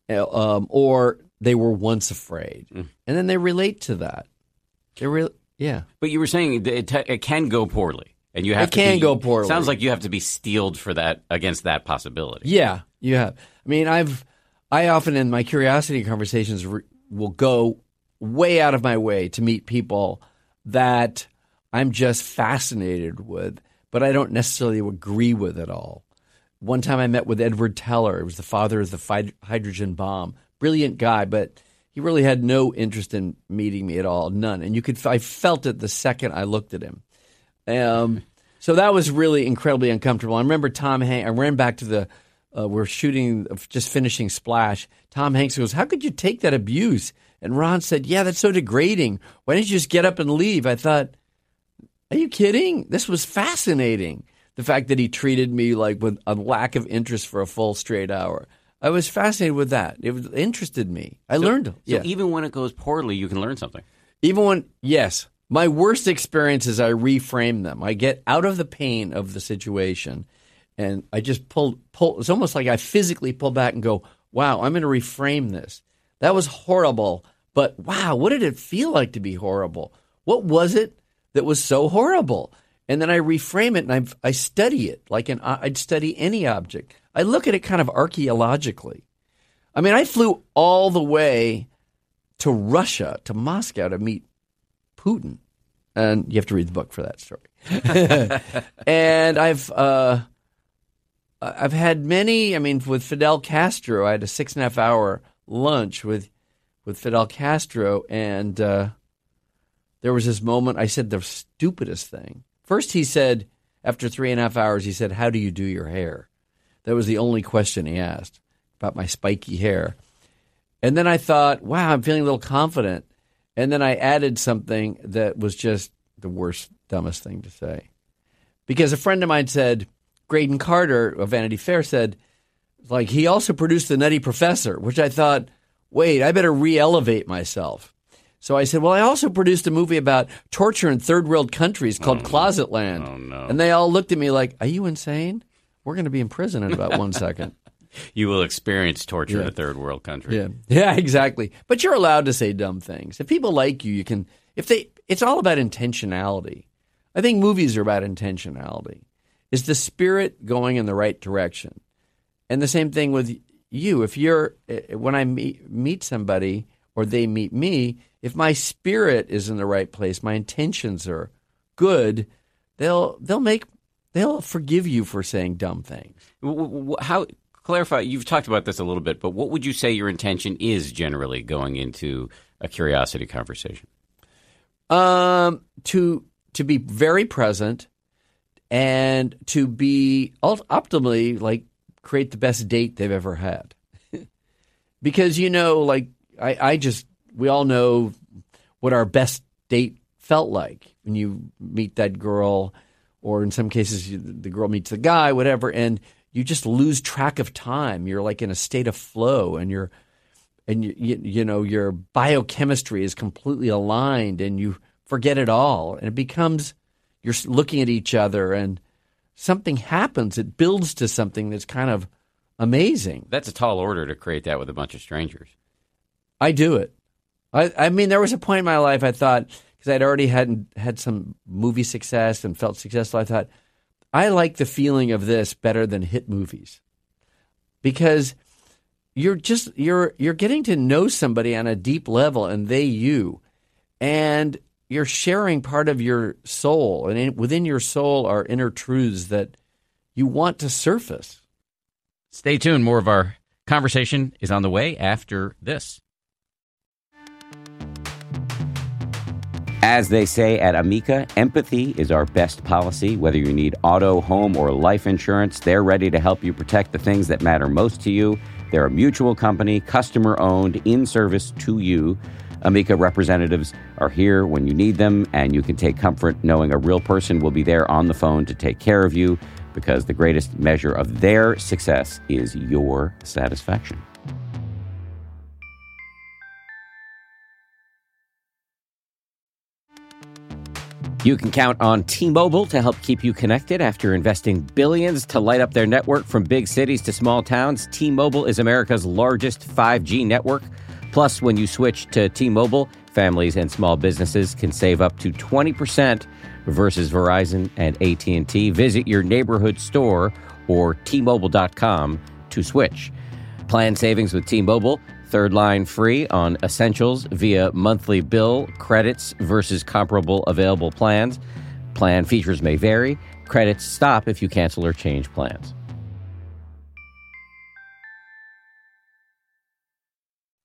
Um, or they were once afraid. Mm. And then they relate to that. They re- yeah. But you were saying it, t- it can go poorly. And you have it to can be, go poorly. Sounds like you have to be steeled for that, against that possibility. Yeah, you have. I mean, I've, I often in my curiosity conversations re- will go way out of my way to meet people that I'm just fascinated with, but I don't necessarily agree with at all. One time I met with Edward Teller. It was the father of the fi- hydrogen bomb. brilliant guy, but he really had no interest in meeting me at all, none. And you could, I felt it the second I looked at him. Um, so that was really incredibly uncomfortable. I remember Tom Hanks, I ran back to the, uh, we're shooting, just finishing Splash. Tom Hanks goes, "How could you take that abuse?" And Ron said, "Yeah, that's so degrading. Why didn't you just get up and leave?" I thought, are you kidding? This was fascinating. The fact that he treated me like with a lack of interest for a full straight hour. I was fascinated with that. It was, interested me. I so, learned. So yeah. even when it goes poorly, you can learn something. Even when, yes. My worst experiences, I reframe them. I get out of the pain of the situation, and I just pull, pull. It's almost like I physically pull back and go, wow, I'm going to reframe this. That was horrible, but wow, what did it feel like to be horrible? What was it that was so horrible? And then I reframe it, and I, I study it like an, I'd study any object. I look at it kind of archaeologically. I mean, I flew all the way to Russia, to Moscow, to meet Putin. And you have to read the book for that story. And I've uh, I've had many, I mean, with Fidel Castro, I had a six and a half hour lunch with, with Fidel Castro, and uh, there was this moment, I said the stupidest thing. First he said, after three and a half hours, he said, "How do you do your hair?" That was the only question he asked, about my spiky hair. And then I thought, wow, I'm feeling a little confident. And then I added something that was just the worst, dumbest thing to say. Because a friend of mine said, Graydon Carter of Vanity Fair said, like, he also produced The Nutty Professor, which I thought, wait, I better re-elevate myself. So I said, well, I also produced a movie about torture in third world countries called oh, Closet Land. Oh, no. And they all looked at me like, are you insane? We're going to be in prison in about one second. You will experience torture yeah. in a third world country. Yeah, yeah, exactly. But you're allowed to say dumb things. If people like you, you can. If they, it's all about intentionality. I think movies are about intentionality. Is the spirit going in the right direction? And the same thing with you. If you're, when I meet, meet somebody or they meet me, if my spirit is in the right place, my intentions are good, they'll they'll make they'll forgive you for saying dumb things. How? Clarify, you've talked about this a little bit, but what would you say your intention is generally going into a curiosity conversation? Um, to to be very present and to be optimally, like, create the best date they've ever had. Because, you know, like, I, I just, we all know what our best date felt like when you meet that girl, or in some cases, you, the girl meets the guy, whatever, and you just lose track of time. You're like in a state of flow, and you're, and you, you, you know, your biochemistry is completely aligned, and you forget it all. And it becomes, you're looking at each other, and something happens. It builds to something that's kind of amazing. That's a tall order to create that with a bunch of strangers. I do it. I, I mean, there was a point in my life I thought, because I'd already had had some movie success and felt successful, I thought, I like the feeling of this better than hit movies, because you're just you're you're getting to know somebody on a deep level, and they you, and you're sharing part of your soul, and in, within your soul are inner truths that you want to surface. Stay tuned. More of our conversation is on the way after this. As they say at Amica, empathy is our best policy. Whether you need auto, home, or life insurance, they're ready to help you protect the things that matter most to you. They're a mutual company, customer-owned, in service to you. Amica representatives are here when you need them, and you can take comfort knowing a real person will be there on the phone to take care of you, because the greatest measure of their success is your satisfaction. You can count on T-Mobile to help keep you connected. After investing billions to light up their network from big cities to small towns, T-Mobile is America's largest five G network. Plus, when you switch to T-Mobile, families and small businesses can save up to twenty percent versus Verizon and A T and T. Visit your neighborhood store or T Mobile dot com to switch. Plan savings with T-Mobile. Third line free on essentials via monthly bill credits versus comparable available plans. Plan features may vary. Credits stop if you cancel or change plans.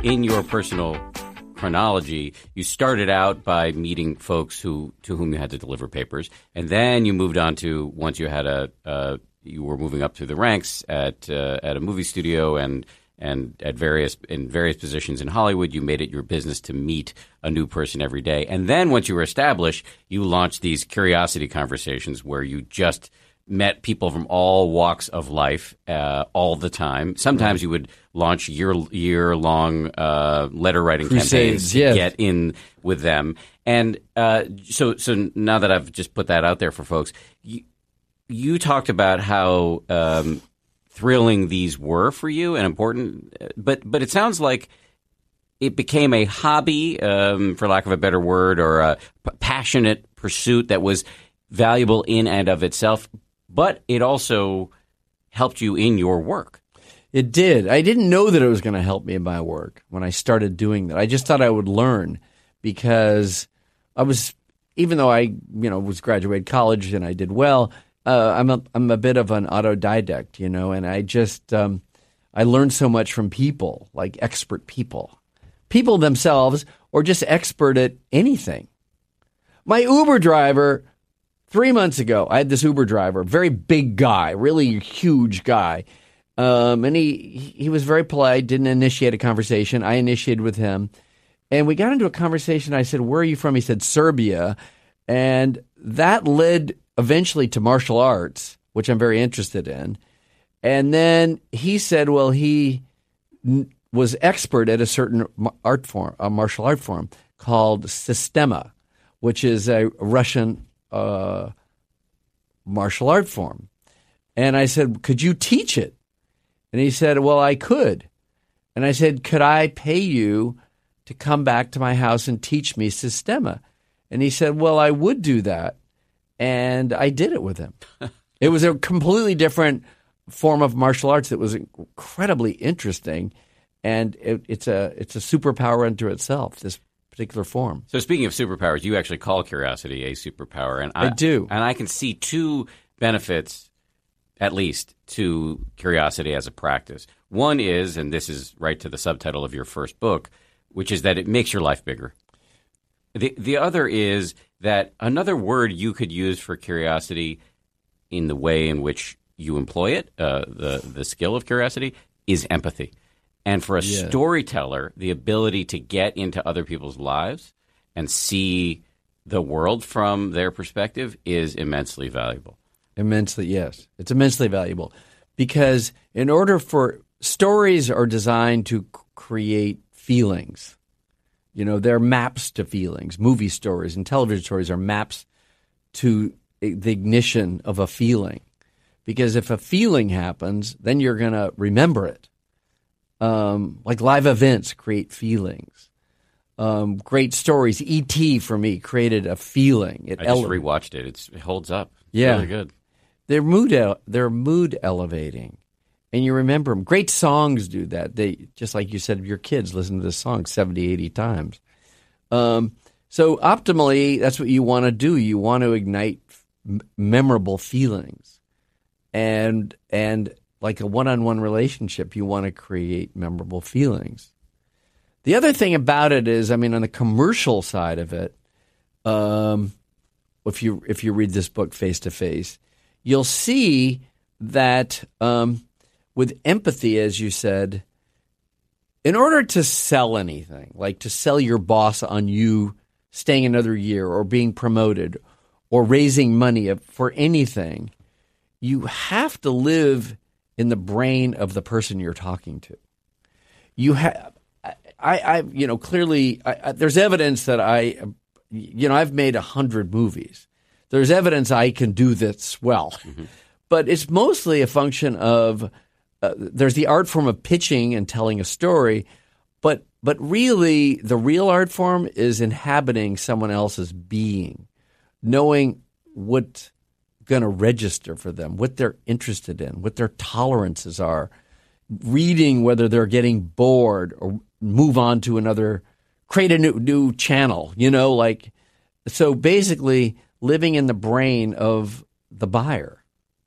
in your personal chronology, you started out by meeting folks who to whom you had to deliver papers, and then you moved on to once you had a uh, you were moving up through the ranks at uh, at a movie studio and and at various in various positions in Hollywood. You made it your business to meet a new person every day, and then once you were established, you launched these curiosity conversations where you just met people from all walks of life uh, all the time. Sometimes right. you would launch year year long uh, letter writing Crusades, campaigns to yes. get in with them. And uh, so so now that I've just put that out there for folks, you, you talked about how um, thrilling these were for you and important, but but it sounds like it became a hobby, um, for lack of a better word, or a p- passionate pursuit that was valuable in and of itself. But it also helped you in your work. It did. I didn't know that it was going to help me in my work when I started doing that. I just thought I would learn because I was, even though I, you know, was graduated college and I did well, uh, I'm a I'm a bit of an autodidact, you know, and I just um, I learned so much from people, like expert people, people themselves, or just expert at anything. My Uber driver. Three months ago, I had this Uber driver, very big guy, really huge guy. Um, and he, he was very polite, didn't initiate a conversation. I initiated with him. And we got into a conversation. I said, "Where are you from?" He said, "Serbia." And that led eventually to martial arts, which I'm very interested in. And then he said, well, he n- was expert at a certain art form, a martial art form called Sistema, which is a Russian uh, martial art form. And I said, "Could you teach it?" And he said, "Well, I could." And I said, "Could I pay you to come back to my house and teach me Sistema?" And he said, "Well, I would do that." And I did it with him. It was a completely different form of martial arts that was incredibly interesting. And it, it's a it's a superpower unto itself, this particular form. So speaking of superpowers, you actually call curiosity a superpower. And I, I do. And I can see two benefits, at least, to curiosity as a practice. One is, and this is right to the subtitle of your first book, which is that it makes your life bigger. The the other is that another word you could use for curiosity in the way in which you employ it, uh, the, the skill of curiosity, is empathy. And for a yeah. storyteller, the ability to get into other people's lives and see the world from their perspective is immensely valuable. Immensely, yes. It's immensely valuable because in order for stories are designed to c- create feelings. You know, they're maps to feelings. Movie stories and television stories are maps to the ignition of a feeling. Because if a feeling happens, then you're going to remember it. Um, like live events create feelings. Um, great stories. E T for me created a feeling. It I just ele- rewatched it. It's, it holds up. It's yeah. really good. They're mood ele- they're mood elevating, and you remember them. Great songs do that. They just like you said, your kids listen to this song seventy, eighty times. Um, so optimally, that's what you want to do. You want to ignite m- memorable feelings, and and like a one-on-one relationship, you want to create memorable feelings. The other thing about it is, I mean, on the commercial side of it, um, if you if you read this book Face to Face, you'll see that um, with empathy, as you said, in order to sell anything, like to sell your boss on you staying another year or being promoted or raising money for anything, you have to live in the brain of the person you're talking to. You have, I, I, you know, clearly, I, I, there's evidence that I, you know, I've made a hundred movies. There's evidence I can do this well, mm-hmm. but it's mostly a function of uh, there's the art form of pitching and telling a story, but but really the real art form is inhabiting someone else's being, knowing what's going to register for them, what they're interested in, what their tolerances are, reading whether they're getting bored or move on to another, create a new new channel, you know, like so basically living in the brain of the buyer.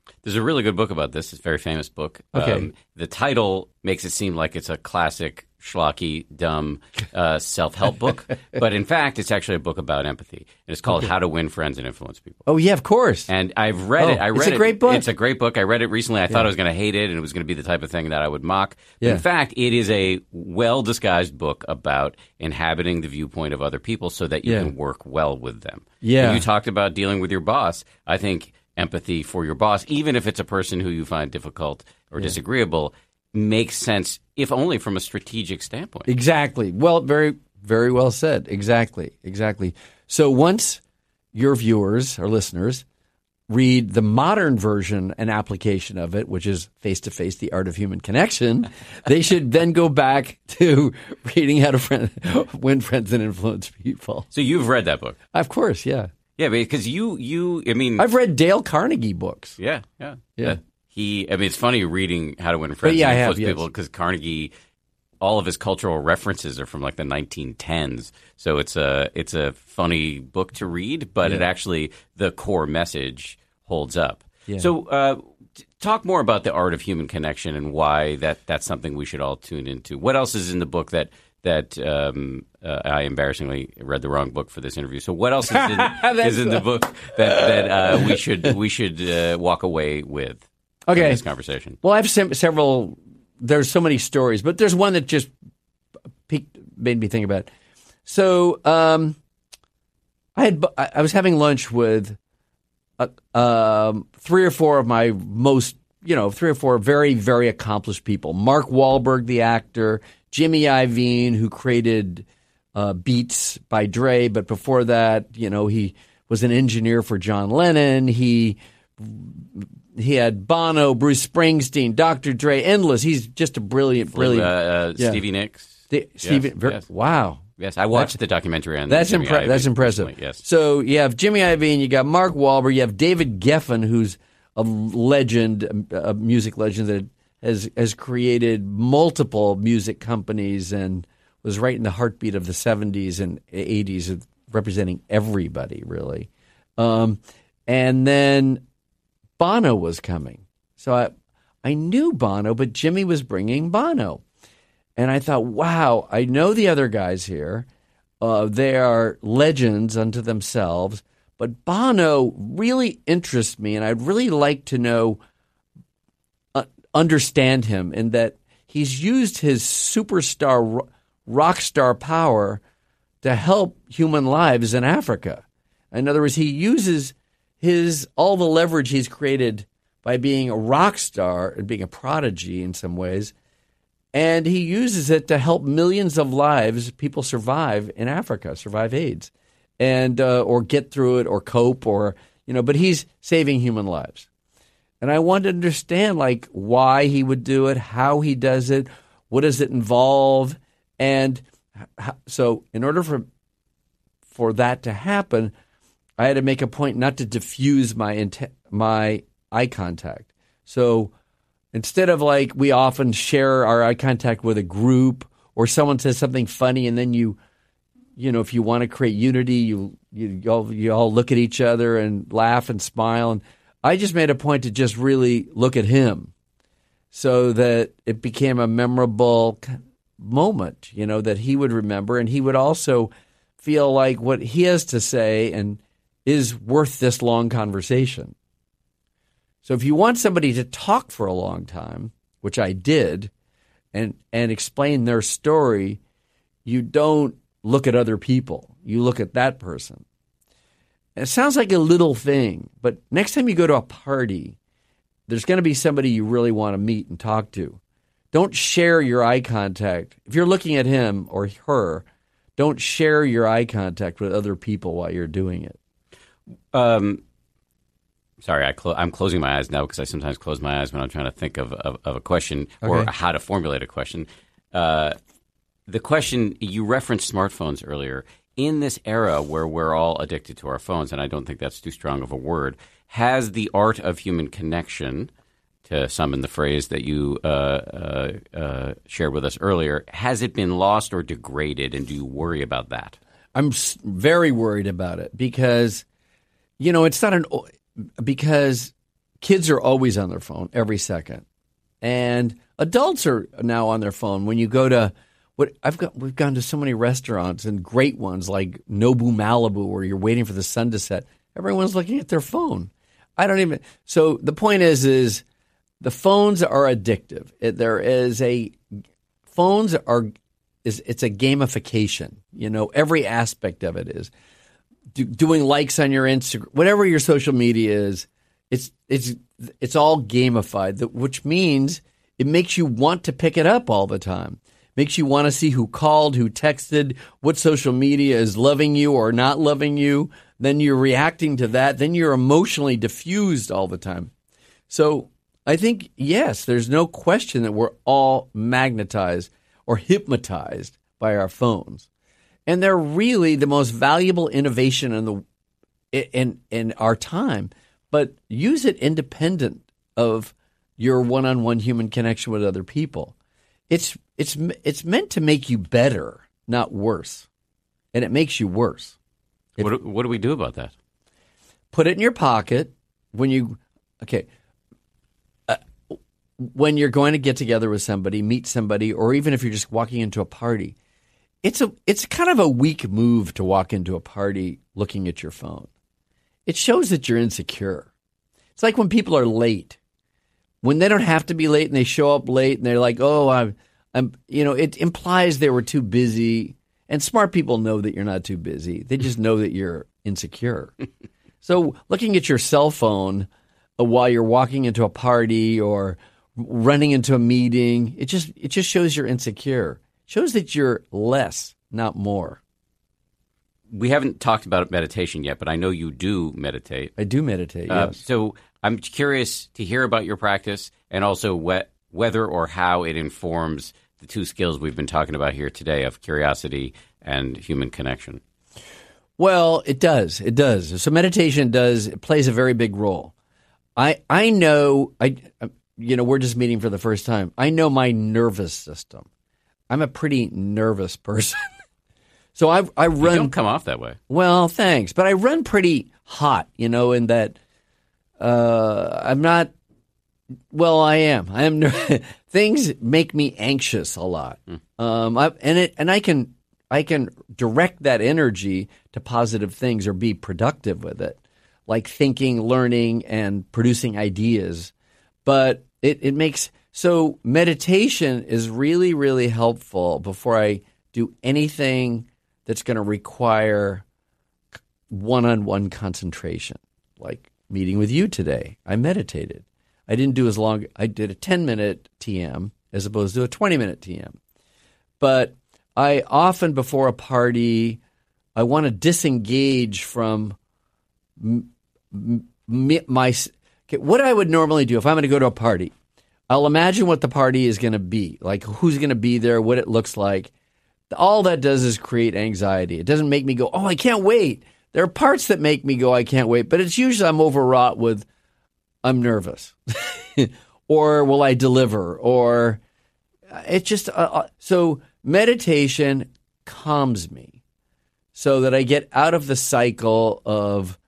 There's a really good book about this. It's a very famous book. Okay. Um, the title makes it seem like it's a classic, schlocky, dumb uh, self-help book. But in fact, it's actually a book about empathy. And it's called okay. How to Win Friends and Influence People. Oh, yeah, of course. And I've read oh, it. I read it's a it. great book. It's a great book. I read it recently. I yeah. thought I was going to hate it, and it was going to be the type of thing that I would mock. But yeah. in fact, it is a well-disguised book about inhabiting the viewpoint of other people so that you yeah. can work well with them. Yeah. And you talked about dealing with your boss. I think empathy for your boss, even if it's a person who you find difficult or yeah. disagreeable, makes sense, if only from a strategic standpoint. Exactly. Well, very, very well said. Exactly. Exactly. So once your viewers or listeners read the modern version and application of it, which is Face-to-Face, The Art of Human Connection, they should then go back to reading How to friend, Win Friends and Influence People. So you've read that book? Of course, yeah. Yeah, because you, you, I mean... I've read Dale Carnegie books. Yeah, yeah. Yeah. Uh, he, I mean, it's funny reading How to Win Friends yeah, and Influence have, People yes. because Carnegie, all of his cultural references are from like the nineteen tens. So it's a, it's a funny book to read, but yeah. it actually, the core message holds up. Yeah. So uh, talk more about the art of human connection and why that, that's something we should all tune into. What else is in the book that... that um, uh, I embarrassingly read the wrong book for this interview. So what else is in, is in the book that, that uh, we should we should uh, walk away with okay. from this conversation? Well, I have sem- several. There's so many stories, but there's one that just piqued, made me think about it. So um, I had I was having lunch with uh, um, three or four of my most, you know, three or four very, very accomplished people. Mark Wahlberg, the actor, Jimmy Iovine, who created uh, Beats by Dre, but before that, you know, he was an engineer for John Lennon. He he had Bono, Bruce Springsteen, Doctor Dre, endless. He's just a brilliant, brilliant. Uh, uh, yeah. Stevie Nicks. The, Stevie, yes, ver- yes. Wow. Yes, I watched that, the documentary on that's Jimmy impre- Iovine That's impressive. recently, yes. So you have Jimmy Iovine, you got Mark Wahlberg, you have David Geffen, who's a legend, a music legend that has has created multiple music companies and was right in the heartbeat of the seventies and eighties, representing everybody, really. Um, and then Bono was coming. So I, I knew Bono, but Jimmy was bringing Bono. And I thought, wow, I know the other guys here. Uh, they are legends unto themselves. But Bono really interests me, and I'd really like to know, uh, understand him, in that he's used his superstar, rock star power to help human lives in Africa. In other words, he uses his all the leverage he's created by being a rock star and being a prodigy in some ways, and he uses it to help millions of lives, people survive in Africa, survive AIDS. And uh, or get through it or cope or, you know, but he's saving human lives. And I want to understand, like, why he would do it, how he does it, what does it involve. And how, so in order for for that to happen, I had to make a point not to diffuse my int- my eye contact. So instead of, like, we often share our eye contact with a group or someone says something funny and then you You know, if you want to create unity, you you you all, you all look at each other and laugh and smile. And I just made a point to just really look at him, so that it became a memorable moment. You know, that he would remember, and he would also feel like what he has to say and is worth this long conversation. So if you want somebody to talk for a long time, which I did, and and explain their story, you don't look at other people. You look at that person. And it sounds like a little thing, but next time you go to a party, there's going to be somebody you really want to meet and talk to. Don't share your eye contact. If you're looking at him or her, don't share your eye contact with other people while you're doing it. Um, sorry, I clo- I'm closing my eyes now because I sometimes close my eyes when I'm trying to think of, of, of a question or Okay. how to formulate a question. Uh, The question, you referenced smartphones earlier. In this era where we're all addicted to our phones, and I don't think that's too strong of a word, has the art of human connection, to summon the phrase that you uh, uh, uh, shared with us earlier, has it been lost or degraded, and do you worry about that? I'm very worried about it because, you know, it's not an – because kids are always on their phone every second. And adults are now on their phone. When you go to what I've got, we've gone to so many restaurants and great ones like Nobu Malibu, where you're waiting for the sun to set. Everyone's looking at their phone. I don't even. So the point is, is the phones are addictive. It, there is a phones are is it's a gamification. You know, every aspect of it is Do, doing likes on your Instagram, whatever your social media is. It's it's it's all gamified, which means it makes you want to pick it up all the time. Makes you want to see who called, who texted, what social media is loving you or not loving you. Then you're reacting to that. Then you're emotionally diffused all the time. So I think, yes, there's no question that we're all magnetized or hypnotized by our phones. And they're really the most valuable innovation in the in in our time. But use it independent of your one-on-one human connection with other people. It's it's it's meant to make you better, not worse, and it makes you worse. It, what, what do we do about that? Put it in your pocket when you okay. Uh, when you're going to get together with somebody, meet somebody, or even if you're just walking into a party, it's a it's kind of a weak move to walk into a party looking at your phone. It shows that you're insecure. It's like when people are late. When they don't have to be late and they show up late and they're like, oh, I'm, I'm, you know, it implies they were too busy. And smart people know that you're not too busy. They just know that you're insecure. So looking at your cell phone while you're walking into a party or running into a meeting, it just it just shows you're insecure. It shows that you're less, not more. We haven't talked about meditation yet, but I know you do meditate. I do meditate, uh, yes. So I'm curious to hear about your practice and also what, whether or how it informs the two skills we've been talking about here today of curiosity and human connection. Well, it does. It does. So meditation does it plays a very big role. I I know I you know we're just meeting for the first time. I know my nervous system. I'm a pretty nervous person. So I I run. You don't come off that way. Well, thanks, but I run pretty hot, you know, in that uh, I'm not. Well, I am. I am. Things make me anxious a lot, mm. um, I, and it and I can I can direct that energy to positive things or be productive with it, like thinking, learning, and producing ideas. But it it makes so meditation is really really helpful before I do anything that's going to require one-on-one concentration, like meeting with you today. I meditated. I didn't do as long. I did a ten-minute T M as opposed to a twenty-minute T M. But I often, before a party, I want to disengage from m- m- my okay, what I would normally do if I'm going to go to a party. I'll imagine what the party is going to be, like who's going to be there, what it looks like. All that does is create anxiety. It doesn't make me go, oh, I can't wait. There are parts that make me go, I can't wait. But it's usually I'm overwrought with, I'm nervous. Or will I deliver? Or it's just, uh, so meditation calms me so that I get out of the cycle of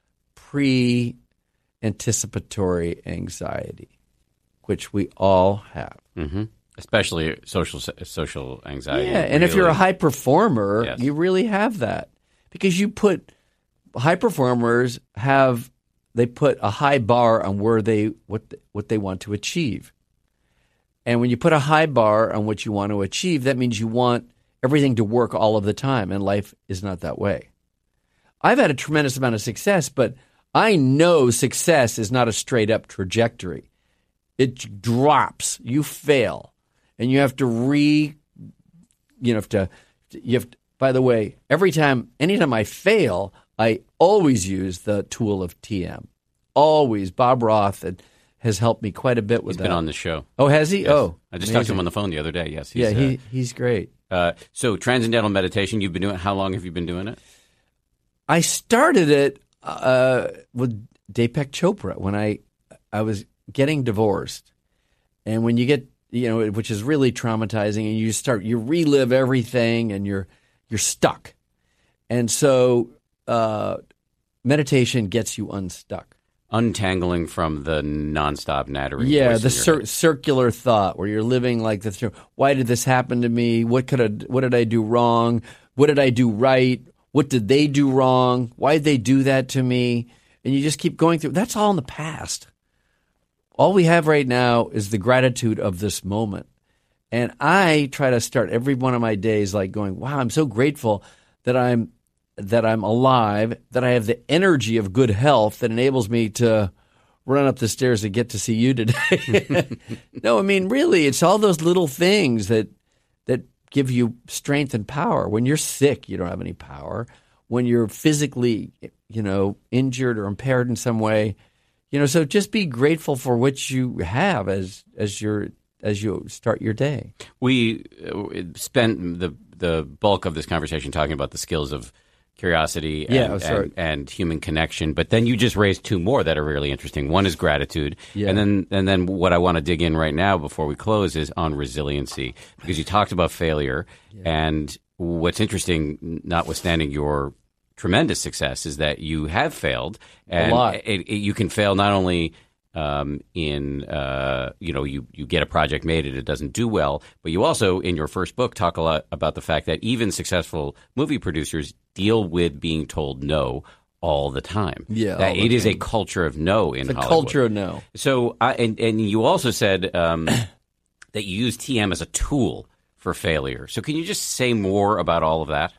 pre-anticipatory anxiety, which we all have. Mm-hmm. Especially social social anxiety. Yeah, and really. if you're a high performer, yes. you really have that because you put high performers have they put a high bar on where they what what they want to achieve, and when you put a high bar on what you want to achieve, that means you want everything to work all of the time, and life is not that way. I've had a tremendous amount of success, but I know success is not a straight up trajectory. It drops. You fail. And you have to re, you have to, you have to, by the way, every time, anytime I fail, I always use the tool of T M. Always. Bob Roth has helped me quite a bit with he's that. He's been on the show. Oh, has he? Yes. Oh. I just amazing. talked to him on the phone the other day. Yes. He's, yeah, he, uh, he's great. Uh, so transcendental meditation, you've been doing it. How long have you been doing it? I started it uh, with Deepak Chopra when I I was getting divorced. And when you get you know, which is really traumatizing, and you start, you relive everything, and you're you're stuck. And so, uh, meditation gets you unstuck. untangling from the nonstop nattering. Yeah, voice the in your cir- head. circular thought where you're living like this. Why did this happen to me? What could I, what did I do wrong? What did I do right? What did they do wrong? Why did they do that to me? And you just keep going through. That's all in the past. All we have right now is the gratitude of this moment. And I try to start every one of my days like going, wow, I'm so grateful that I'm that I'm alive, that I have the energy of good health that enables me to run up the stairs to get to see you today. No, I mean, really, it's all those little things that that give you strength and power. When you're sick, you don't have any power. When you're physically, you know, injured or impaired in some way, you know, so just be grateful for what you have as as your as you start your day. We uh, spent the the bulk of this conversation talking about the skills of curiosity and, Yeah, sorry. and, and human connection, but then you just raised two more that are really interesting. One is gratitude, Yeah. and then and then what I want to dig in right now before we close is on resiliency, because you talked about failure, yeah. and what's interesting, notwithstanding your tremendous success, is that you have failed, and A lot. It, it, you can fail not only um, in uh, you know you you get a project made and it doesn't do well, but you also in your first book talk a lot about the fact that even successful movie producers deal with being told no all the time. Yeah, that all the it is a time. culture of no in The Hollywood. culture of no. So, I, and and you also said um, that you use T M as a tool for failure. So, can you just say more about all of that?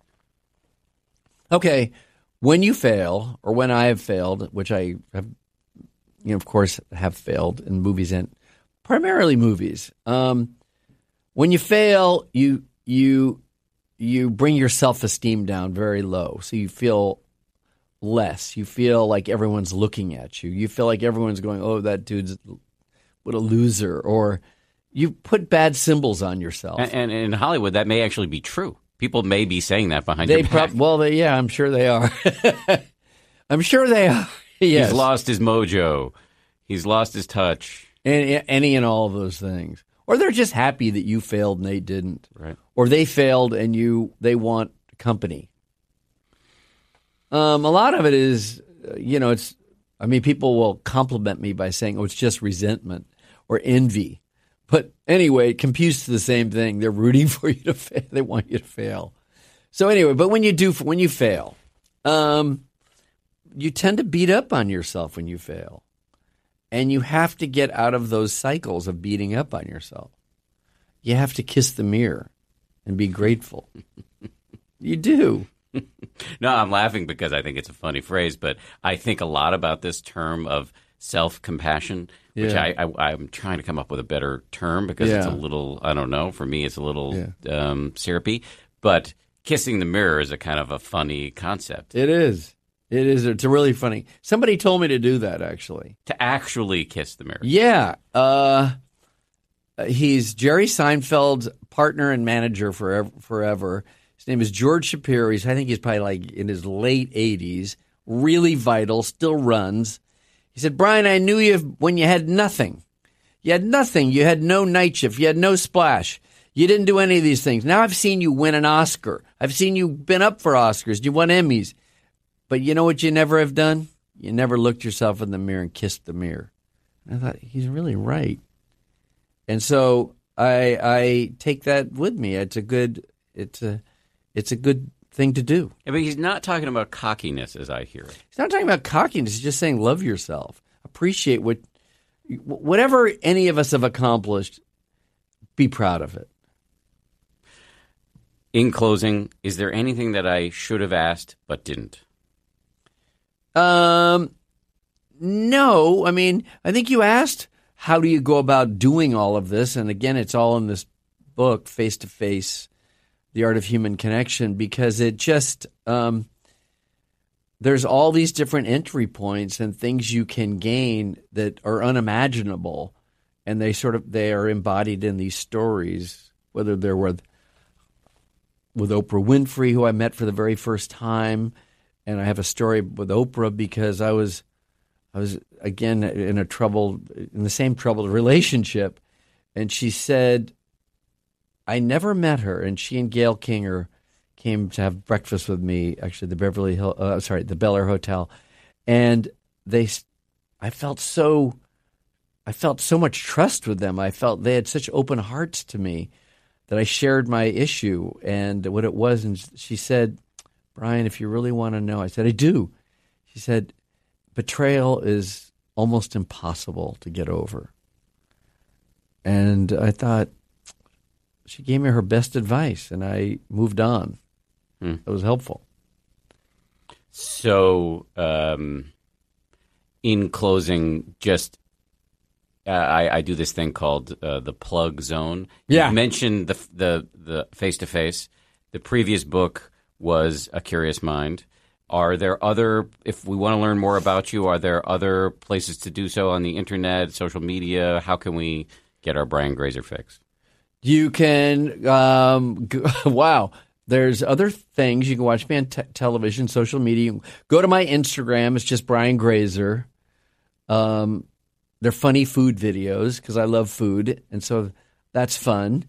Okay, when you fail, or when I have failed, which I have, you know, of course, have failed in movies and primarily movies. Um, when you fail, you you you bring your self-esteem down very low, so you feel less. You feel like everyone's looking at you. You feel like everyone's going, "Oh, that dude's what a loser," or you put bad symbols on yourself. And, and in Hollywood, that may actually be true. People may be saying that behind They your back. prob- well, they, yeah, I'm sure they are. I'm sure they are. Yes. He's lost his mojo. He's lost his touch. Any, any and all of those things. Or they're just happy that you failed and they didn't. Right. Or they failed and you they want company. Um, a lot of it is, uh, you know, it's, I mean, people will compliment me by saying, oh, it's just resentment or envy. But anyway, it computes to the same thing. They're rooting for you to fail. They want you to fail. So anyway, but when you do, when you fail, um, you tend to beat up on yourself when you fail. And you have to get out of those cycles of beating up on yourself. You have to kiss the mirror and be grateful. You do. No, I'm laughing because I think it's a funny phrase, but I think a lot about this term of self-compassion, which Yeah. I, I, I'm trying to come up with a better term because it's a Yeah. little, I don't know, for me it's a little Yeah. um, syrupy. But kissing the mirror is a kind of a funny concept. It is. It is. It's really funny. Somebody told me to do that, actually. To actually kiss the mirror. Yeah. Uh, he's Jerry Seinfeld's partner and manager forever. forever. His name is George Shapiro. He's, I think he's probably like in his late eighties. Really vital. Still runs. He said, Brian, I knew you when you had nothing. You had nothing. You had no night shift. You had no splash. You didn't do any of these things. Now I've seen you win an Oscar. I've seen you been up for Oscars. You won Emmys. But you know what you never have done? You never looked yourself in the mirror and kissed the mirror. And I thought, he's really right. And so I I take that with me. It's a good it's a it's a good thing to do. Yeah, but he's not talking about cockiness as I hear it. He's not talking about cockiness. He's just saying love yourself. Appreciate what whatever any of us have accomplished, be proud of it. In closing, is there anything that I should have asked but didn't? Um, no. I mean, I think you asked, how do you go about doing all of this? And again, it's all in this book, Face to Face, The Art of Human Connection, because it just, um, there's all these different entry points and things you can gain that are unimaginable. And they sort of, they are embodied in these stories, whether they're with, with Oprah Winfrey, who I met for the very first time. And I have a story with Oprah because I was, I was again in a troubled, in the same troubled relationship, and she said, I never met her, and she and Gail Kinger came to have breakfast with me, actually the Beverly Hill, uh, sorry, the Bel Air Hotel, and they, I felt so, I felt so much trust with them. I felt they had such open hearts to me that I shared my issue and what it was. And she said, Brian, if you really want to know, I said, I do. She said, betrayal is almost impossible to get over. And I thought, she gave me her best advice, and I moved on. Hmm. It was helpful. So, um, in closing, just uh, I, I do this thing called uh, the plug zone. Yeah. You mentioned the the the face to face. The previous book was A Curious Mind. Are there other? If we want to learn more about you, are there other places to do so on the internet, social media? How can we get our Brian Grazer fix? You can. Um, go, wow. There's other things. You can watch me on te- television, social media. Go to my Instagram. It's just Brian Grazer. Um, they're funny food videos because I love food, and so that's fun.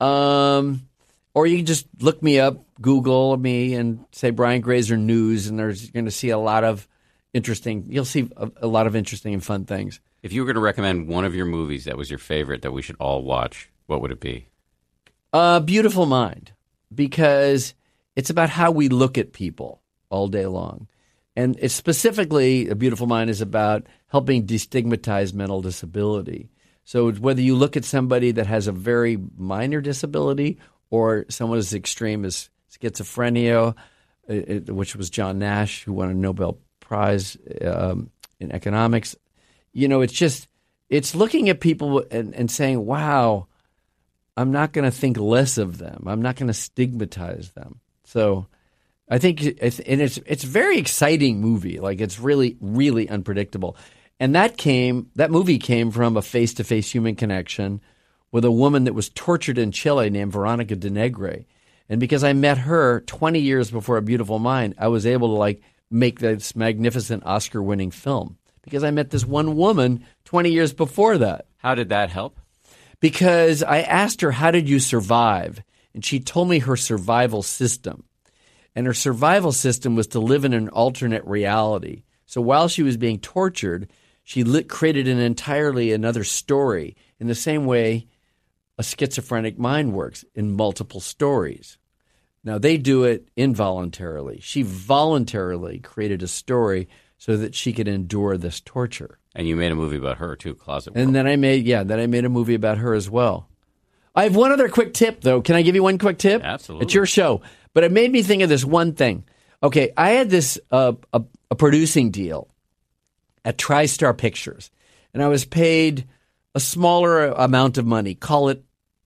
Um, or you can just look me up, Google me, and say Brian Grazer News, and there's you're going to see a lot of interesting. You'll see a, a lot of interesting and fun things. If you were going to recommend one of your movies that was your favorite that we should all watch, what would it be? Uh, Beautiful Mind. Because it's about how we look at people all day long. And it's specifically, A Beautiful Mind is about helping destigmatize mental disability. So whether you look at somebody that has a very minor disability or someone as extreme as schizophrenia, it, which was John Nash, who won a Nobel Prize um, in economics, you know, it's just, it's looking at people and, and saying, wow, I'm not going to think less of them. I'm not going to stigmatize them. So I think it's, and it's it's a very exciting movie. Like it's really, really unpredictable. And that came, that movie came from a face-to-face human connection with a woman that was tortured in Chile named Veronica de Negre. And because I met her twenty years before A Beautiful Mind, I was able to like make this magnificent Oscar-winning film because I met this one woman twenty years before that. How did that help? Because I asked her, how did you survive? And she told me her survival system. And her survival system was to live in an alternate reality. So while she was being tortured, she lit, created an entirely another story in the same way a schizophrenic mind works, in multiple stories. Now, they do it involuntarily. She voluntarily created a story so that she could endure this torture. And you made a movie about her, too, Closet World. And then I made, yeah, then I made a movie about her as well. I have one other quick tip, though. Can I give you one quick tip? Absolutely. It's your show. But it made me think of this one thing. Okay, I had this, uh, a, a producing deal at TriStar Pictures, and I was paid a smaller amount of money, call it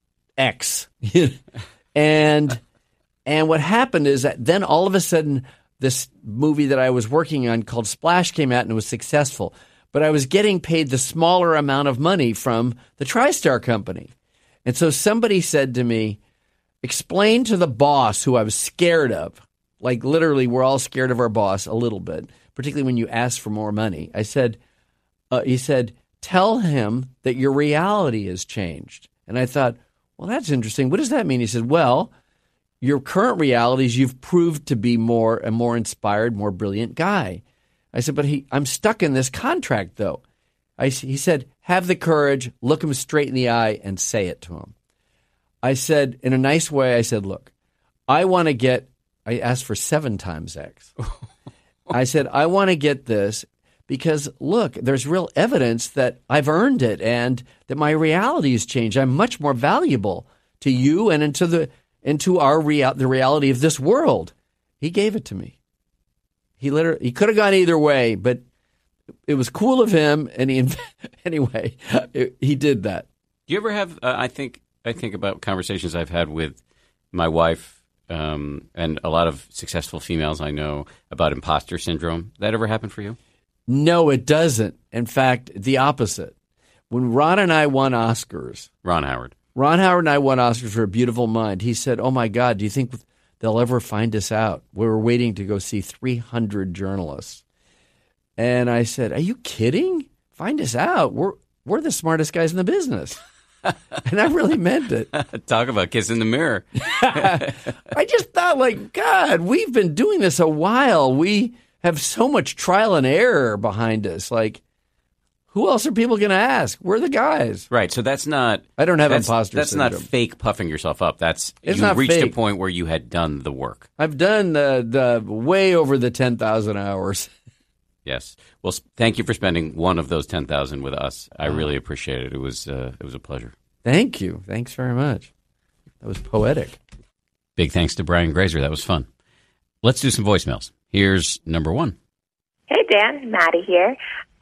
X. and and what happened is that then all of a sudden, this movie that I was working on called Splash came out and it was successful. But I was getting paid the smaller amount of money from the TriStar company. And so somebody said to me, explain to the boss who I was scared of, like literally we're all scared of our boss a little bit, particularly when you ask for more money. I said, uh, he said, tell him that your reality has changed. And I thought, well, that's interesting. What does that mean? He said, well, your current reality is you've proved to be more a more inspired, more brilliant guy. I said, but he, I'm stuck in this contract, though. I, he said, have the courage, look him straight in the eye, and say it to him. I said, in a nice way, I said, look, I want to get, I asked for seven times X. I said, I want to get this because, look, there's real evidence that I've earned it and that my reality has changed. I'm much more valuable to you and into the into our real, the reality of this world. He gave it to me. He literally, he could have gone either way, but it was cool of him. And he, anyway, it, he did that. Do you ever have, uh, I think, I think about conversations I've had with my wife um, and a lot of successful females I know about imposter syndrome. That ever happened for you? No, it doesn't. In fact, the opposite. When Ron and I won Oscars. Ron Howard. Ron Howard and I won Oscars for A Beautiful Mind. He said, oh, my God, do you think they'll ever find us out? We were waiting to go see three hundred journalists. And I said, are you kidding? Find us out. We're we're the smartest guys in the business. And I really meant it. Talk about kissing the mirror. I just thought, like, God, we've been doing this a while. We have so much trial and error behind us. Like, Who else are people going to ask? We're the guys. Right. So that's not. I don't have that's, imposter That's syndrome. not fake puffing yourself up. That's it's you not reached fake. a point where you had done the work. I've done the, the way over the ten thousand hours. Yes. Well, thank you for spending one of those ten thousand with us. I really appreciate it. It was uh, it was a pleasure. Thank you. Thanks very much. That was poetic. Big thanks to Brian Grazer. That was fun. Let's do some voicemails. Here's number one. Hey, Dan. Maddie here.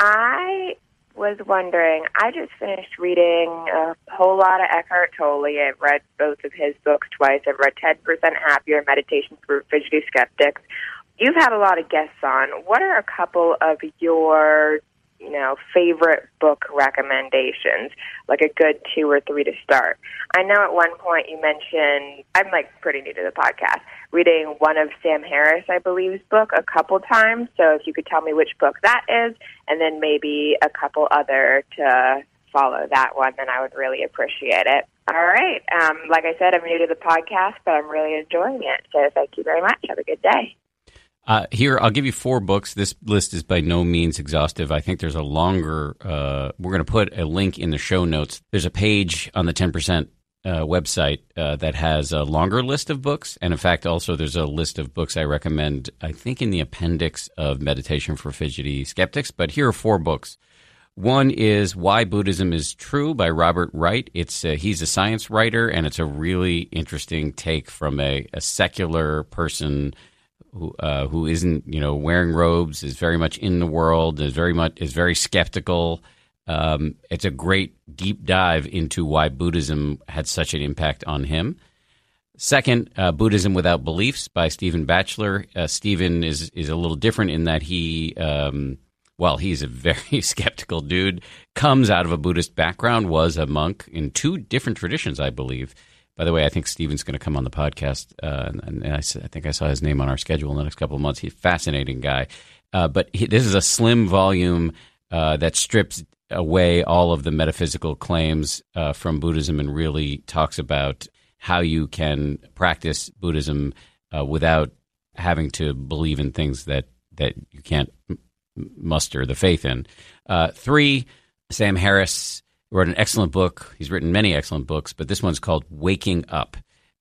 I was wondering, I just finished reading a whole lot of Eckhart Tolle. I've read both of his books twice. I've read ten percent Happier, Meditation for Fidgety Skeptics. You've had a lot of guests on. What are a couple of your, you know, favorite book recommendations, like a good two or three to start? I know at one point you mentioned, I'm like pretty new to the podcast, reading one of Sam Harris, I believe's book a couple times. So if you could tell me which book that is, and then maybe a couple other to follow that one, then I would really appreciate it. All right. Um, like I said, I'm new to the podcast, but I'm really enjoying it. So thank you very much. Have a good day. Uh, here, I'll give you four books. This list is by no means exhaustive. I think there's a longer, uh, we're going to put a link in the show notes. There's a page on the ten percent uh, website uh, that has a longer list of books. And in fact, also there's a list of books I recommend, I think in the appendix of Meditation for Fidgety Skeptics. But here are four books. One is Why Buddhism is True by Robert Wright. It's uh, he's a science writer, and it's a really interesting take from a, a secular person who uh, who isn't, you know, wearing robes, is very much in the world, is very much is very skeptical. Um, it's a great deep dive into why Buddhism had such an impact on him. Second, uh, Buddhism Without Beliefs by Stephen Batchelor. Uh, Stephen is is a little different in that he, um, well, he's a very skeptical dude, comes out of a Buddhist background, was a monk in two different traditions, I believe. By the way, I think Stephen's going to come on the podcast, uh, and, and I, I think I saw his name on our schedule in the next couple of months. He's a fascinating guy. Uh, but he, this is a slim volume uh, that strips away all of the metaphysical claims uh, from Buddhism and really talks about how you can practice Buddhism uh, without having to believe in things that, that you can't m- muster the faith in. Uh, three, Sam Harris wrote an excellent book. He's written many excellent books, but this one's called Waking Up.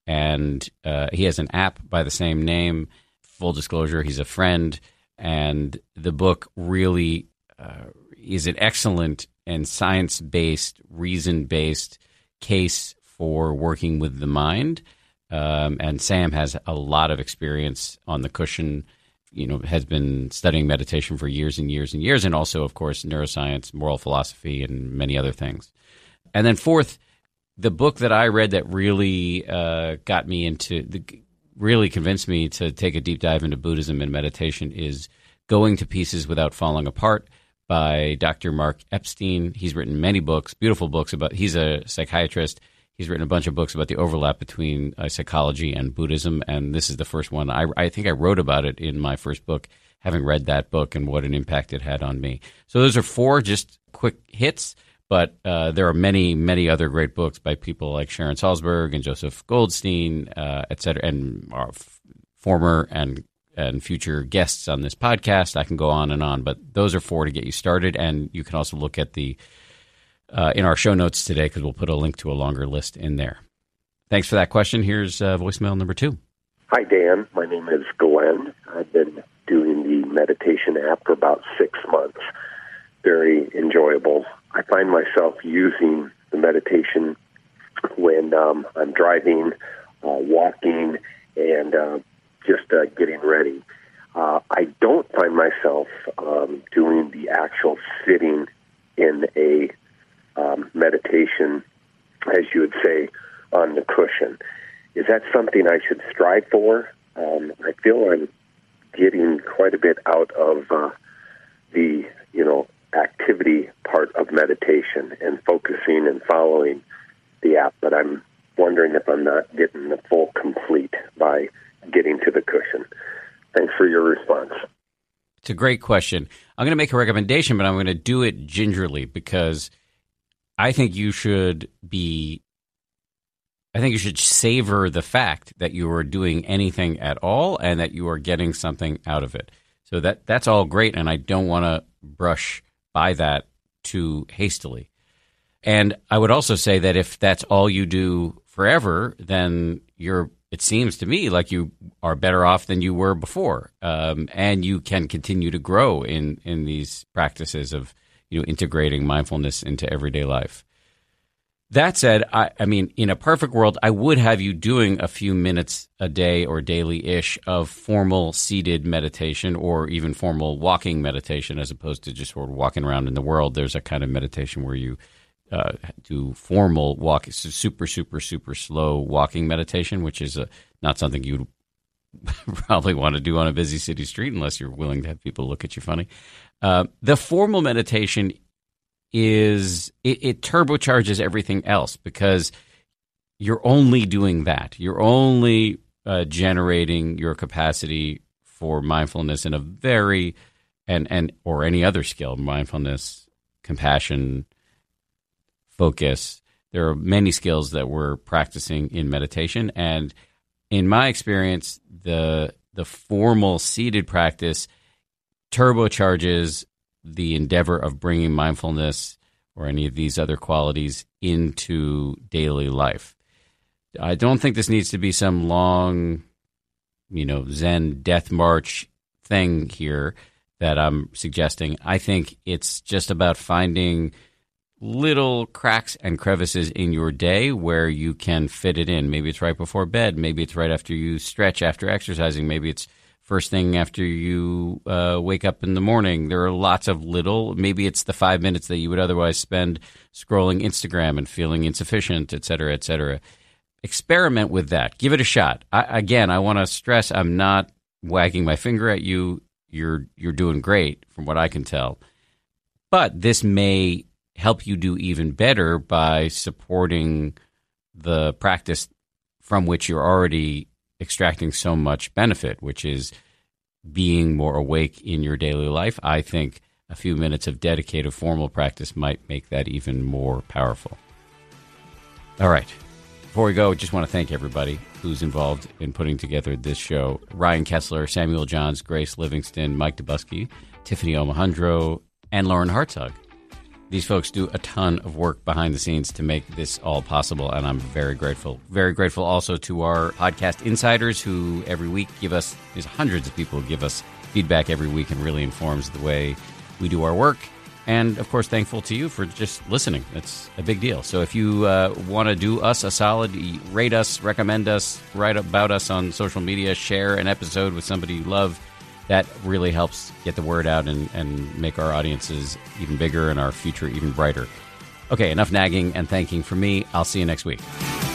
And uh, he has an app by the same name. Full disclosure, he's a friend. And the book really uh, is an excellent and science-based, reason-based case for working with the mind. Um, and Sam has a lot of experience on the cushion, you know, has been studying meditation for years and years and years, and also, of course, neuroscience, moral philosophy, and many other things. And then fourth, the book that I read that really uh, got me into, the, really convinced me to take a deep dive into Buddhism and meditation is Going to Pieces Without Falling Apart by Doctor Mark Epstein. He's written many books, beautiful books about, he's a psychiatrist. He's written a bunch of books about the overlap between uh, psychology and Buddhism, and this is the first one. I, I think I wrote about it in my first book, having read that book and what an impact it had on me. So those are four just quick hits, but uh, there are many, many other great books by people like Sharon Salzberg and Joseph Goldstein, uh, et cetera, and our f- former and and future guests on this podcast. I can go on and on, but those are four to get you started, and you can also look at the Uh, in our show notes today, because we'll put a link to a longer list in there. Thanks for that question. Here's uh, voicemail number two. Hi, Dan. My name is Glenn. I've been doing the meditation app for about six months. Very enjoyable. I find myself using the meditation when um, I'm driving, uh, walking, and uh, just uh, getting ready. Uh, I don't find myself um, doing the actual sitting in a Um, meditation, as you would say, on the cushion. Is that something I should strive for? Um, I feel I'm getting quite a bit out of uh, the, you know, activity part of meditation and focusing and following the app, but I'm wondering if I'm not getting the full complete by getting to the cushion. Thanks for your response. It's a great question. I'm going to make a recommendation, but I'm going to do it gingerly because I think you should be, I think you should savor the fact that you are doing anything at all and that you are getting something out of it. So that that's all great, and I don't want to brush by that too hastily. And I would also say that if that's all you do forever, then you're, it seems to me like you are better off than you were before. Um, and you can continue to grow in, in these practices of, you know, integrating mindfulness into everyday life. That said, I, I mean, in a perfect world, I would have you doing a few minutes a day or daily-ish of formal seated meditation or even formal walking meditation as opposed to just sort of walking around in the world. There's a kind of meditation where you uh, do formal walk, super, super, super slow walking meditation, which is a, not something you'd probably want to do on a busy city street unless you're willing to have people look at you funny. Uh, the formal meditation is it, it turbocharges everything else because you're only doing that. You're only uh, generating your capacity for mindfulness in a very and and or any other skill, mindfulness, compassion, focus. There are many skills that we're practicing in meditation, and in my experience, the the formal seated practice turbocharges the endeavor of bringing mindfulness or any of these other qualities into daily life. I don't think this needs to be some long, you know, Zen death march thing here that I'm suggesting. I think it's just about finding little cracks and crevices in your day where you can fit it in. Maybe it's right before bed. Maybe it's right after you stretch after exercising. Maybe it's first thing after you uh, wake up in the morning. There are lots of little, maybe it's the five minutes that you would otherwise spend scrolling Instagram and feeling insufficient, et cetera, et cetera. Experiment with that. Give it a shot. I, again, I want to stress I'm not wagging my finger at you. You're you're doing great from what I can tell. But this may help you do even better by supporting the practice from which you're already extracting so much benefit, which is being more awake in your daily life. I think a few minutes of dedicated formal practice might make that even more powerful. All right. Before we go, just want to thank everybody who's involved in putting together this show. Ryan Kessler, Samuel Johns, Grace Livingston, Mike Dubusky, Tiffany Omohundro, and Lauren Hartzog. These folks do a ton of work behind the scenes to make this all possible, and I'm very grateful. Very grateful also to our podcast insiders who every week give us, there's hundreds of people who give us feedback every week and really informs the way we do our work. And, of course, thankful to you for just listening. That's a big deal. So if you uh, want to do us a solid, rate us, recommend us, write about us on social media, share an episode with somebody you love, that really helps get the word out and, and make our audiences even bigger and our future even brighter. Okay, enough nagging and thanking from me. I'll see you next week.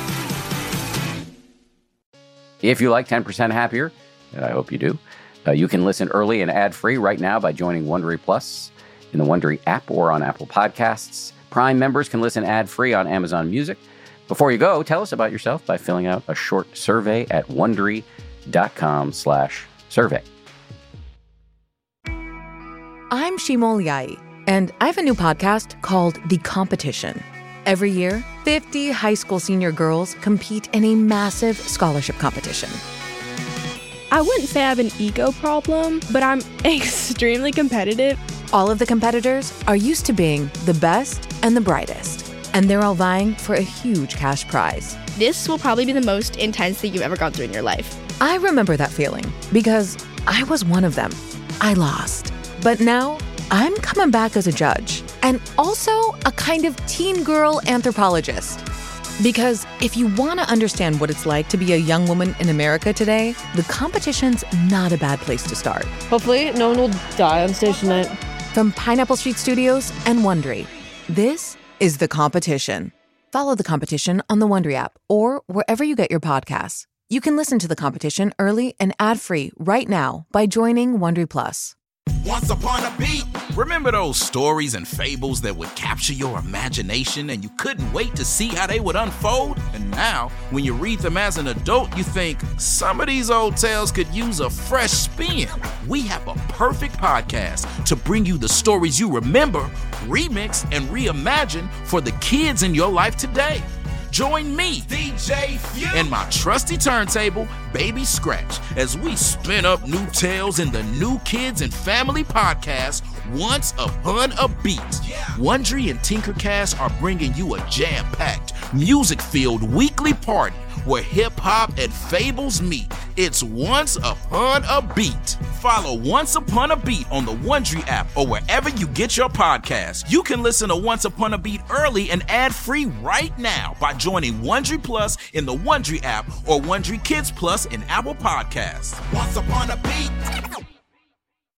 If you like ten percent Happier, and I hope you do, uh, you can listen early and ad-free right now by joining Wondery Plus in the Wondery app or on Apple Podcasts. Prime members can listen ad-free on Amazon Music. Before you go, tell us about yourself by filling out a short survey at Wondery.com slash survey. I'm Shimol Yai, and I have a new podcast called The Competition. Every year, fifty high school senior girls compete in a massive scholarship competition. I wouldn't say I have an ego problem, but I'm extremely competitive. All of the competitors are used to being the best and the brightest, and they're all vying for a huge cash prize. This will probably be the most intense thing you've ever gone through in your life. I remember that feeling because I was one of them. I lost. But now, I'm coming back as a judge and also a kind of teen girl anthropologist. Because if you want to understand what it's like to be a young woman in America today, the competition's not a bad place to start. Hopefully, no one will die on stage tonight. From Pineapple Street Studios and Wondery, this is The Competition. Follow The Competition on the Wondery app or wherever you get your podcasts. You can listen to The Competition early and ad-free right now by joining Wondery Plus. Once upon a beat. Remember those stories and fables that would capture your imagination and you couldn't wait to see how they would unfold? And now, when you read them as an adult, you think, some of these old tales could use a fresh spin. We have a perfect podcast to bring you the stories you remember, remix, and reimagine for the kids in your life today. Join me, D J Few, and my trusty turntable, Baby Scratch, as we spin up new tales in the New Kids and Family podcast, Once Upon a Beat. Yeah. Wondery and Tinkercast are bringing you a jam-packed, music-filled weekly party where hip-hop and fables meet. It's Once Upon a Beat. Follow Once Upon a Beat on the Wondery app or wherever you get your podcasts. You can listen to Once Upon a Beat early and ad-free right now by joining Wondery Plus in the Wondery app or Wondery Kids Plus in Apple Podcasts. Once Upon a Beat.